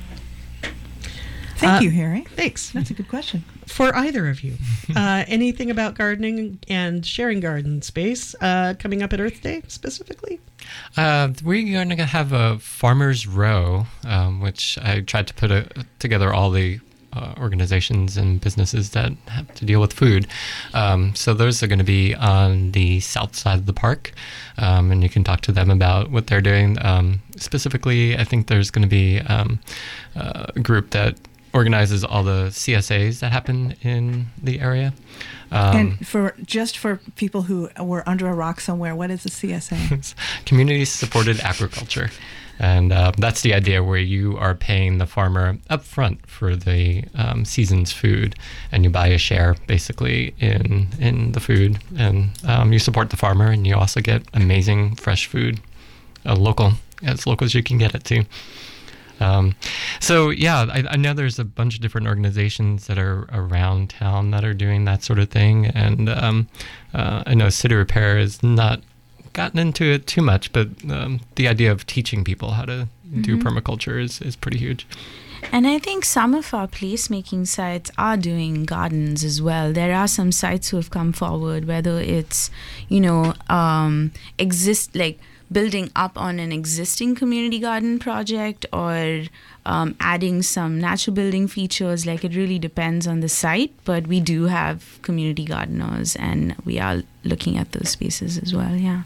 S3: Thank
S2: Uh,
S3: you, Harry.
S2: Thanks.
S3: That's a good question.
S2: For either of you, uh, anything about gardening and sharing garden space uh, coming up at Earth Day specifically?
S1: Uh, we're going to have a farmer's row, um, which I tried to put a, together all the uh, organizations and businesses that have to deal with food. Um, so those are going to be on the south side of the park, um, and you can talk to them about what they're doing. Um, specifically, I think there's going to be um, a group that organizes all the C S As that happen in the area. Um,
S3: And for just for people who were under a rock somewhere, what is a C S A?
S1: Community supported agriculture. And uh, that's the idea, where you are paying the farmer up front for the um, season's food, and you buy a share basically in in the food, and um, you support the farmer, and you also get amazing fresh food, uh, local, as local as you can get it too. Um, so yeah, I, I know there's a bunch of different organizations that are around town that are doing that sort of thing, and um, uh, I know City Repair has not gotten into it too much, but um, the idea of teaching people how to do
S5: Mm-hmm.
S1: permaculture is, is pretty huge.
S5: And I think some of our placemaking sites are doing gardens as well. There are some sites who have come forward, whether it's, you know, um, exist like building up on an existing community garden project, or um, adding some natural building features. Like, it really depends on the site, but we do have community gardeners, and we are looking at those spaces as well. Yeah.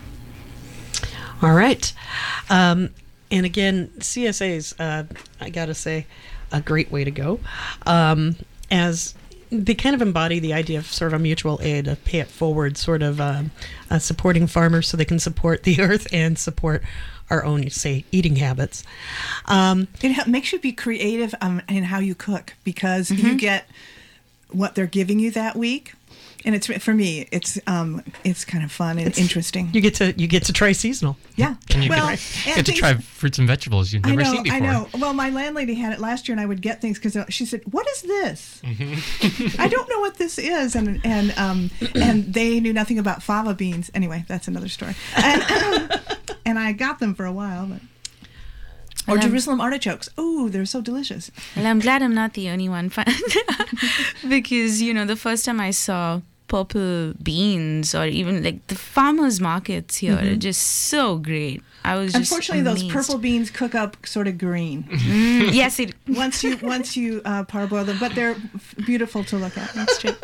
S2: All right. Um, and again, C S As, uh, I got to say, a great way to go. Um, as they kind of embody the idea of sort of a mutual aid, a pay it forward sort of um, uh, supporting farmers so they can support the earth and support our own, say, eating habits. Um,
S3: It ha- makes you be creative um, in how you cook, because you get what they're giving you that week. And it's, for me, it's um, it's kind of fun and
S2: It's-
S3: interesting.
S2: you get to you get to try seasonal.
S3: Yeah.
S1: And you
S3: well,
S1: get,
S3: and
S1: get to
S3: things-
S1: try fruits and vegetables you've
S3: I
S1: never
S3: know,
S1: seen before.
S3: I know. Well, my landlady had it last year, and I would get things because she said, "What is this? I don't know what this is," and and um and they knew nothing about fava beans. Anyway, that's another story. And, and I got them for a while, but. Or
S5: Well, I'm-
S3: Jerusalem artichokes. Oh, they're so delicious.
S5: Well, I'm glad I'm not the only one, because, you know, the first time I saw purple beans, or even like the farmers markets here, are just so great. I was just
S3: Unfortunately, those
S5: amazed.
S3: purple beans cook up sort of green
S5: Mm, yes, it.
S3: once you once you uh, parboil them, but they're f- beautiful to look at. That's true.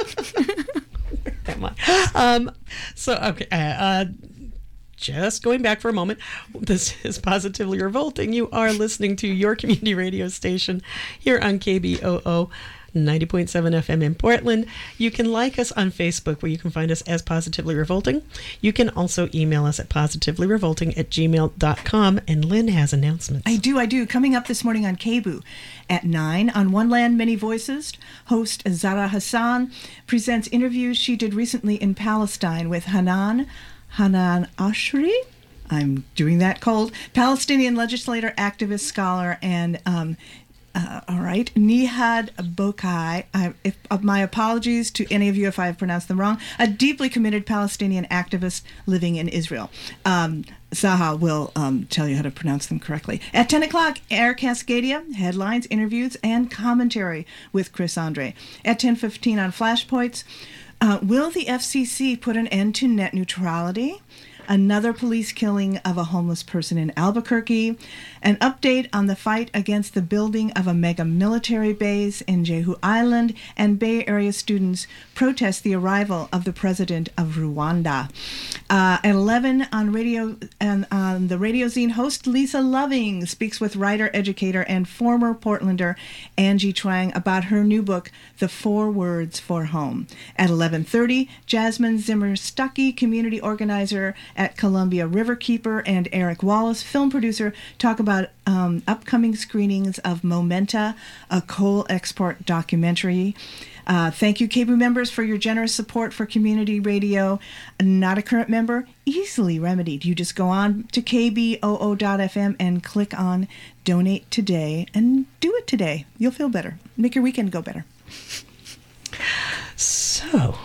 S2: Come on. Um, so, okay. Uh, uh, just going back for a moment, this is Positively Revolting. You are listening to your community radio station here on K B O O ninety point seven F M in Portland. You can like us on Facebook, where you can find us as Positively Revolting. You can also email us at positivelyrevolting at gmail dot com. And Lynn has announcements.
S3: I do, I do. Coming up this morning on K B O O at nine on One Land, Many Voices, host Zara Hassan presents interviews she did recently in Palestine with Hanan, Hanan Ashri. I'm doing that cold. Palestinian legislator, activist, scholar, and um, Uh, all right. Nihad Bokai. I, if, uh, my apologies to any of you if I have pronounced them wrong. A deeply committed Palestinian activist living in Israel. Um, Zaha will um, tell you how to pronounce them correctly. At ten o'clock, Air Cascadia, headlines, interviews, and commentary with Chris Andre. At ten fifteen on Flashpoints, uh, will the F C C put an end to net neutrality? another police killing of a homeless person in Albuquerque, an update on the fight against the building of a mega military base in Jeju Island, and Bay Area students protest the arrival of the president of Rwanda. Uh, at eleven on radio and on the Radio Zine, host Lisa Loving speaks with writer, educator, and former Portlander Angie Chuang about her new book, The Four Words for Home. At eleven thirty, Jasmine Zimmer-Stuckey, community organizer at Columbia Riverkeeper, and Eric Wallace, film producer, talk about um, upcoming screenings of Momenta, a coal export documentary. Uh, thank you, K B O O members, for your generous support for community radio. Not a current member? Easily remedied. You just go on to K B O O dot F M and click on Donate Today, and do it today. You'll feel better. Make your weekend go better.
S2: So,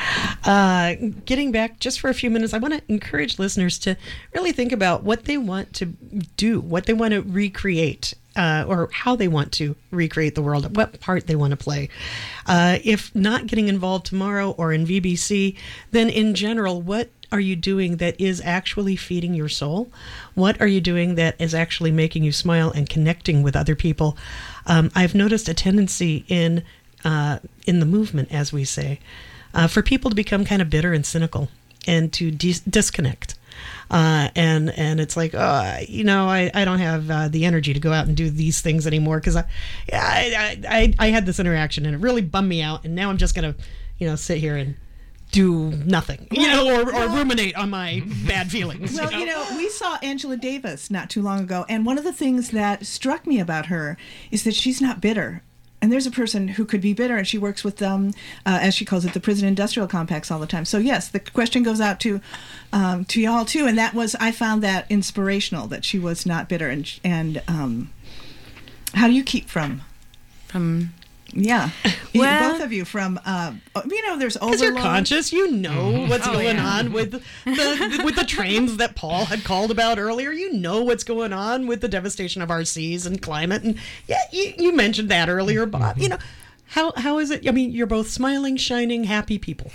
S2: uh, getting back just for a few minutes, I want to encourage listeners to really think about what they want to do, what they want to recreate, uh, or how they want to recreate the world, what part they want to play. Uh, if not getting involved tomorrow or in V B C, then in general, what are you doing that is actually feeding your soul? What are you doing that is actually making you smile and connecting with other people? Um, I've noticed a tendency in uh, in the movement, as we say, uh, for people to become kind of bitter and cynical and to dis- disconnect. Uh, and and it's like, uh, you know, I, I don't have uh, the energy to go out and do these things anymore because I, I, I, I had this interaction and it really bummed me out. And now I'm just going to, you know, sit here and do nothing, you know, or, or ruminate on my bad feelings.
S3: Well, you know? you know, we saw Angela Davis not too long ago, and one of the things that struck me about her is that she's not bitter. And there's a person who could be bitter, and she works with, um, uh, as she calls it, the prison industrial complex all the time. So yes, the question goes out to um, to y'all too, and that was, I found that inspirational, that she was not bitter. And and um, how do you keep from
S5: From
S3: Yeah.
S5: Well,
S3: both of you from, uh, you know, there's
S2: Because you're
S3: overload.
S2: conscious, you know what's
S5: Oh,
S2: going
S5: yeah.
S2: on with the with the trains that Paul had called about earlier. You know what's going on with the devastation of our seas and climate. And yeah, you, you mentioned that earlier, Bob. You know, how how is it? I mean, you're both smiling, shining, happy people.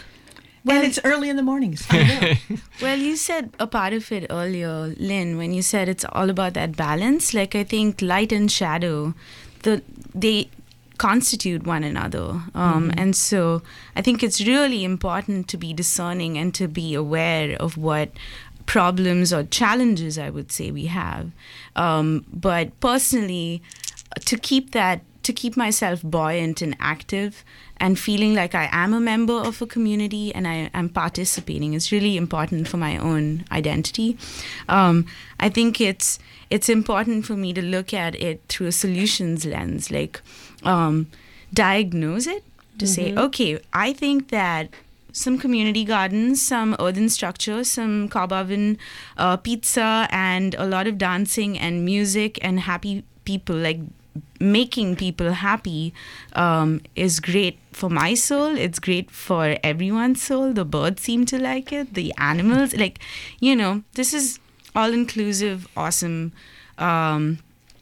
S3: And it's early in the mornings. I know.
S5: Well, you said a part of it earlier, Lynn, when you said it's all about that balance. Like, I think light and shadow, the they constitute one another. Um, mm-hmm. And so I think it's really important to be discerning and to be aware of what problems or challenges, I would say, we have. Um, but personally, to keep that, to keep myself buoyant and active and feeling like I am a member of a community and I am participating is really important for my own identity. Um, I think it's it's important for me to look at it through a solutions lens, like um, diagnose it, to mm-hmm. say, okay, I think that some community gardens, some earthen structures, some carb oven uh, pizza, and a lot of dancing and music and happy people, like making people happy, um, is great for my soul. It's great for everyone's soul. The birds seem to like it. The animals, like, you know, this is all-inclusive, awesome, um,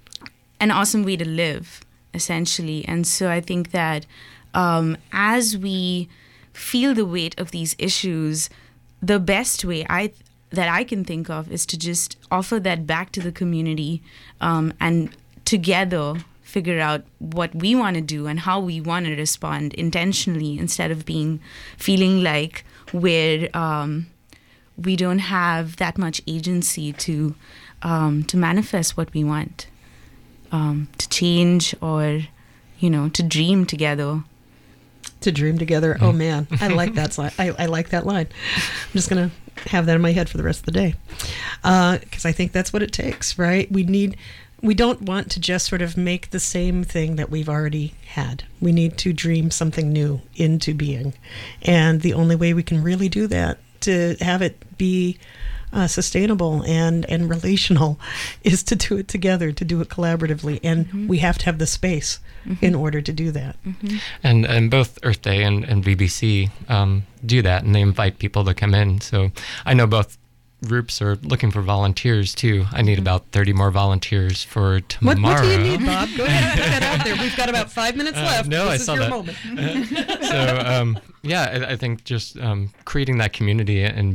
S5: an awesome way to live, essentially. And so I think that um, as we feel the weight of these issues, the best way I that I can think of is to just offer that back to the community, um, and together figure out what we want to do and how we want to respond intentionally, instead of being feeling like we're um, we don't have that much agency to um, to manifest what we want, um, to change, or you know, to dream together.
S2: To dream together. Oh man, I like that line. I, I like that line. I'm just gonna have that in my head for the rest of the day, because uh, I think that's what it takes, right? We need. We don't want to just sort of make the same thing that we've already had. We need to dream something new into being, and the only way we can really do that, to have it be uh, sustainable and and relational, is to do it together, to do it collaboratively, and mm-hmm. we have to have the space mm-hmm. in order to do that.
S5: Mm-hmm.
S1: And and both Earth Day and, and V B C um, do that, and they invite people to come in. So I know both groups are looking for volunteers too. I need about thirty more volunteers for tomorrow.
S2: What, what do you need, Bob? Go ahead and put that out there. We've got about five minutes
S1: uh,
S2: left.
S1: No,
S2: this
S1: I
S2: is
S1: saw
S2: your
S1: that.
S2: moment.
S1: so um, yeah, I, I think just um, creating that community and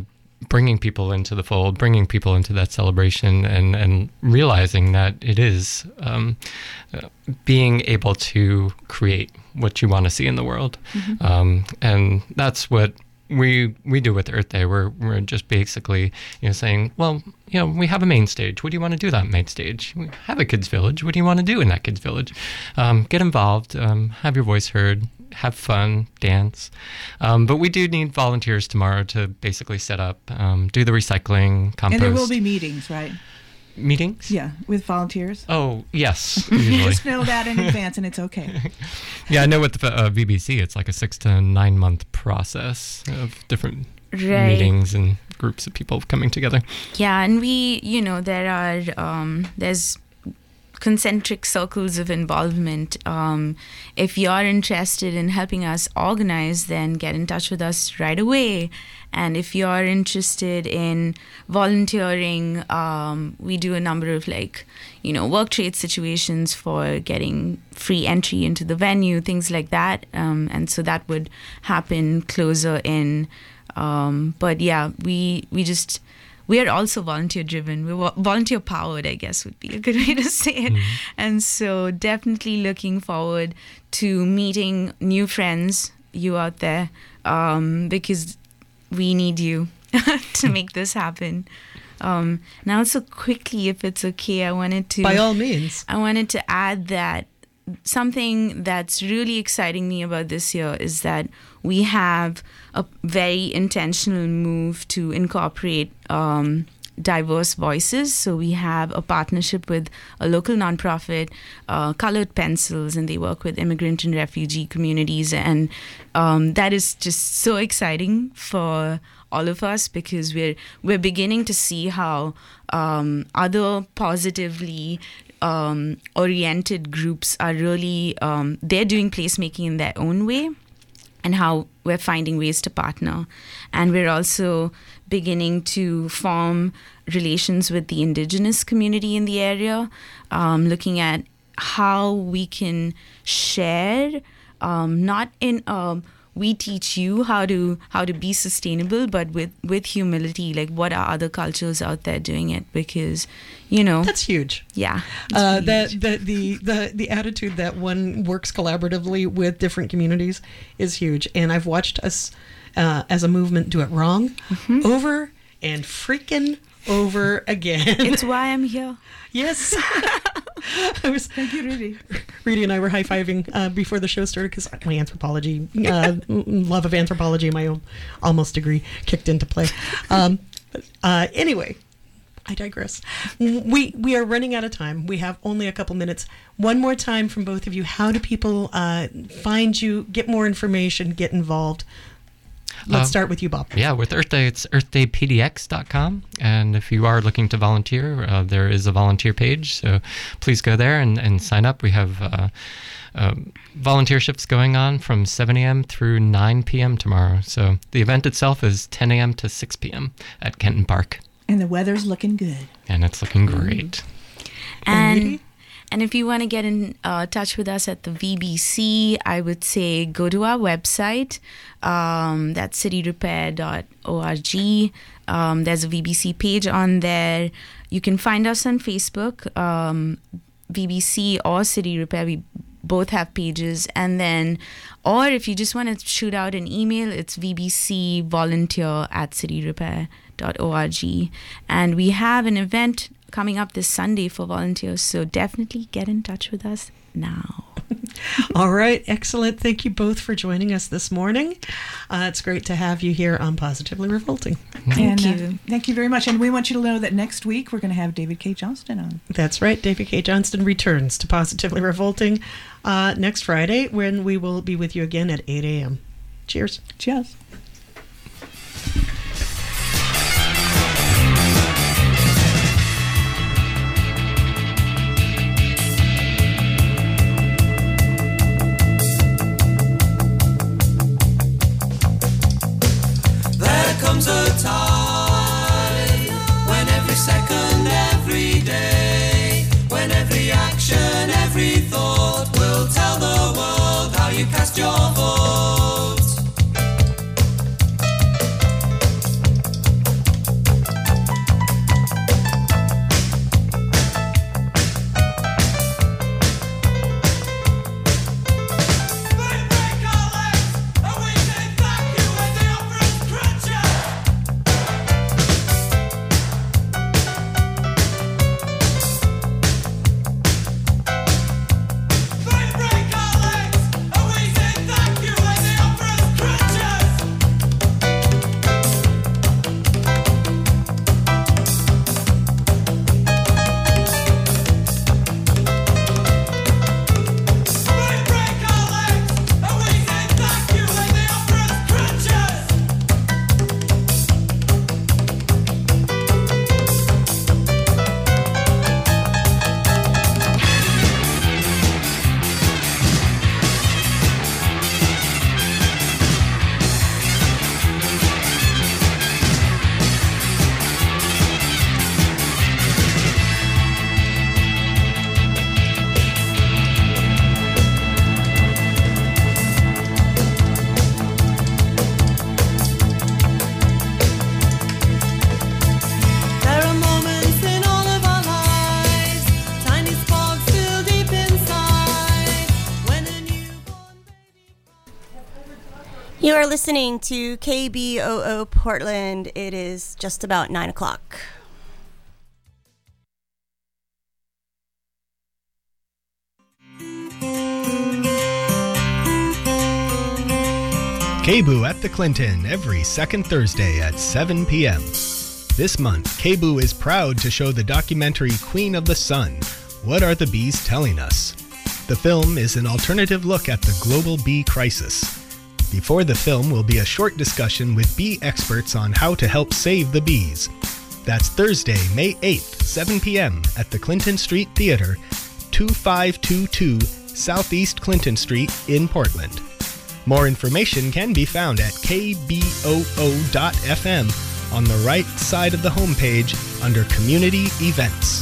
S1: bringing people into the fold, bringing people into that celebration, and, and realizing that it is um, uh, being able to create what you want to see in the world. Mm-hmm. Um, and that's what we we do with Earth Day. We're we're just basically, you know, saying, well, you know, we have a main stage. What do you want to do that main stage? We have a kids village. What do you want to do in that kids village? Um, get involved, um, have your voice heard, have fun, dance. Um, but we do need volunteers tomorrow to basically set up, um, do the recycling, compost.
S3: And there will be meetings, right?
S1: Meetings?
S3: Yeah, with volunteers.
S1: Oh, yes, usually.
S3: Just know that in advance, and it's okay.
S1: Yeah, I know with the uh, V B C, it's like a six to nine month process of different
S5: right.
S1: meetings and groups of people coming together.
S5: Yeah, and we, you know, there are um, there's concentric circles of involvement. Um, if you're interested in helping us organize, then get in touch with us right away. And if you're interested in volunteering, um, we do a number of like, you know, work trade situations for getting free entry into the venue, things like that. Um, and so that would happen closer in. Um, but yeah, we we just we are also volunteer driven. We're volunteer powered, I guess would be a good way to say it. Mm-hmm. And so definitely looking forward to meeting new friends, you out there, um, because we need you to make this happen. Um, now, also quickly, if it's okay, I wanted to...
S2: By all means.
S5: I wanted to add that something that's really exciting me about this year is that we have a very intentional move to incorporate um, diverse voices. So we have a partnership with a local nonprofit, uh, Colored Pencils, and they work with immigrant and refugee communities. And um, that is just so exciting for all of us because we're we're beginning to see how um, other positively um, oriented groups are really um, they're doing placemaking in their own way, and how we're finding ways to partner. And we're also beginning to form relations with the indigenous community in the area, um, looking at how we can share, um, not in a we teach you how to how to be sustainable, but with, with humility, like what are other cultures out there doing it? Because, you know,
S2: that's huge.
S5: Yeah,
S2: uh, that the, the the the attitude that one works collaboratively with different communities is huge, and I've watched us uh, as a movement do it wrong mm-hmm. over and freaking over again.
S5: It's why I'm here.
S2: Yes. I was thank you, Rudy. Rudy and I were high fiving uh, before the show started because my anthropology, uh, love of anthropology, my own almost degree kicked into play. Um, uh, anyway, I digress. We we are running out of time. We have only a couple minutes. One more time from both of you. How do people uh, find you? Get more information. Get involved. Let's uh, start with you, Bob.
S1: Yeah, with Earth Day, it's earth day p d x dot com. And if you are looking to volunteer, uh, there is a volunteer page. So please go there and, and sign up. We have uh, uh, volunteer shifts going on from seven a.m. through nine p.m. tomorrow. So the event itself is ten a.m. to six p.m. at Kenton Park.
S3: And the weather's looking good.
S1: And it's looking great.
S5: And... And if you want to get in uh, touch with us at the V B C, I would say go to our website. Um, that's city repair dot org. Um, there's a V B C page on there. You can find us on Facebook, um, V B C or City Repair. We both have pages. And then, or if you just want to shoot out an email, it's v b c volunteer at city repair dot org. And we have an event coming up this Sunday for volunteers, so definitely get in touch with us now.
S2: All right, excellent. Thank you both for joining us this morning. Uh, it's great to have you here on Positively Revolting.
S5: Thank
S3: and,
S5: you.
S3: Uh, thank you very much. And we want you to know that next week we're going to have David K. Johnston on.
S2: That's right. David K. Johnston returns to Positively Revolting uh, next Friday, when we will be with you again at eight a.m. Cheers.
S3: Cheers.
S8: Comes a time when every second, every day, when every action, every thought will tell the world how you cast your vote.
S9: You are listening to K B O O Portland. It is just about nine o'clock.
S10: K B O O at the Clinton every second Thursday at seven p.m. This month, K B O O is proud to show the documentary Queen of the Sun, What Are the Bees Telling Us? The film is an alternative look at the global bee crisis. Before the film will be a short discussion with bee experts on how to help save the bees. That's Thursday, May eighth, seven p.m. at the Clinton Street Theater, twenty-five twenty-two Southeast Clinton Street in Portland. More information can be found at k b o o dot f m on the right side of the homepage under Community Events.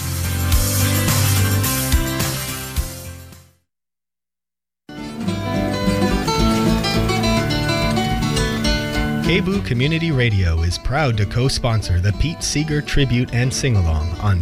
S10: K B O O Community Radio is proud to co-sponsor the Pete Seeger Tribute and Sing-Along on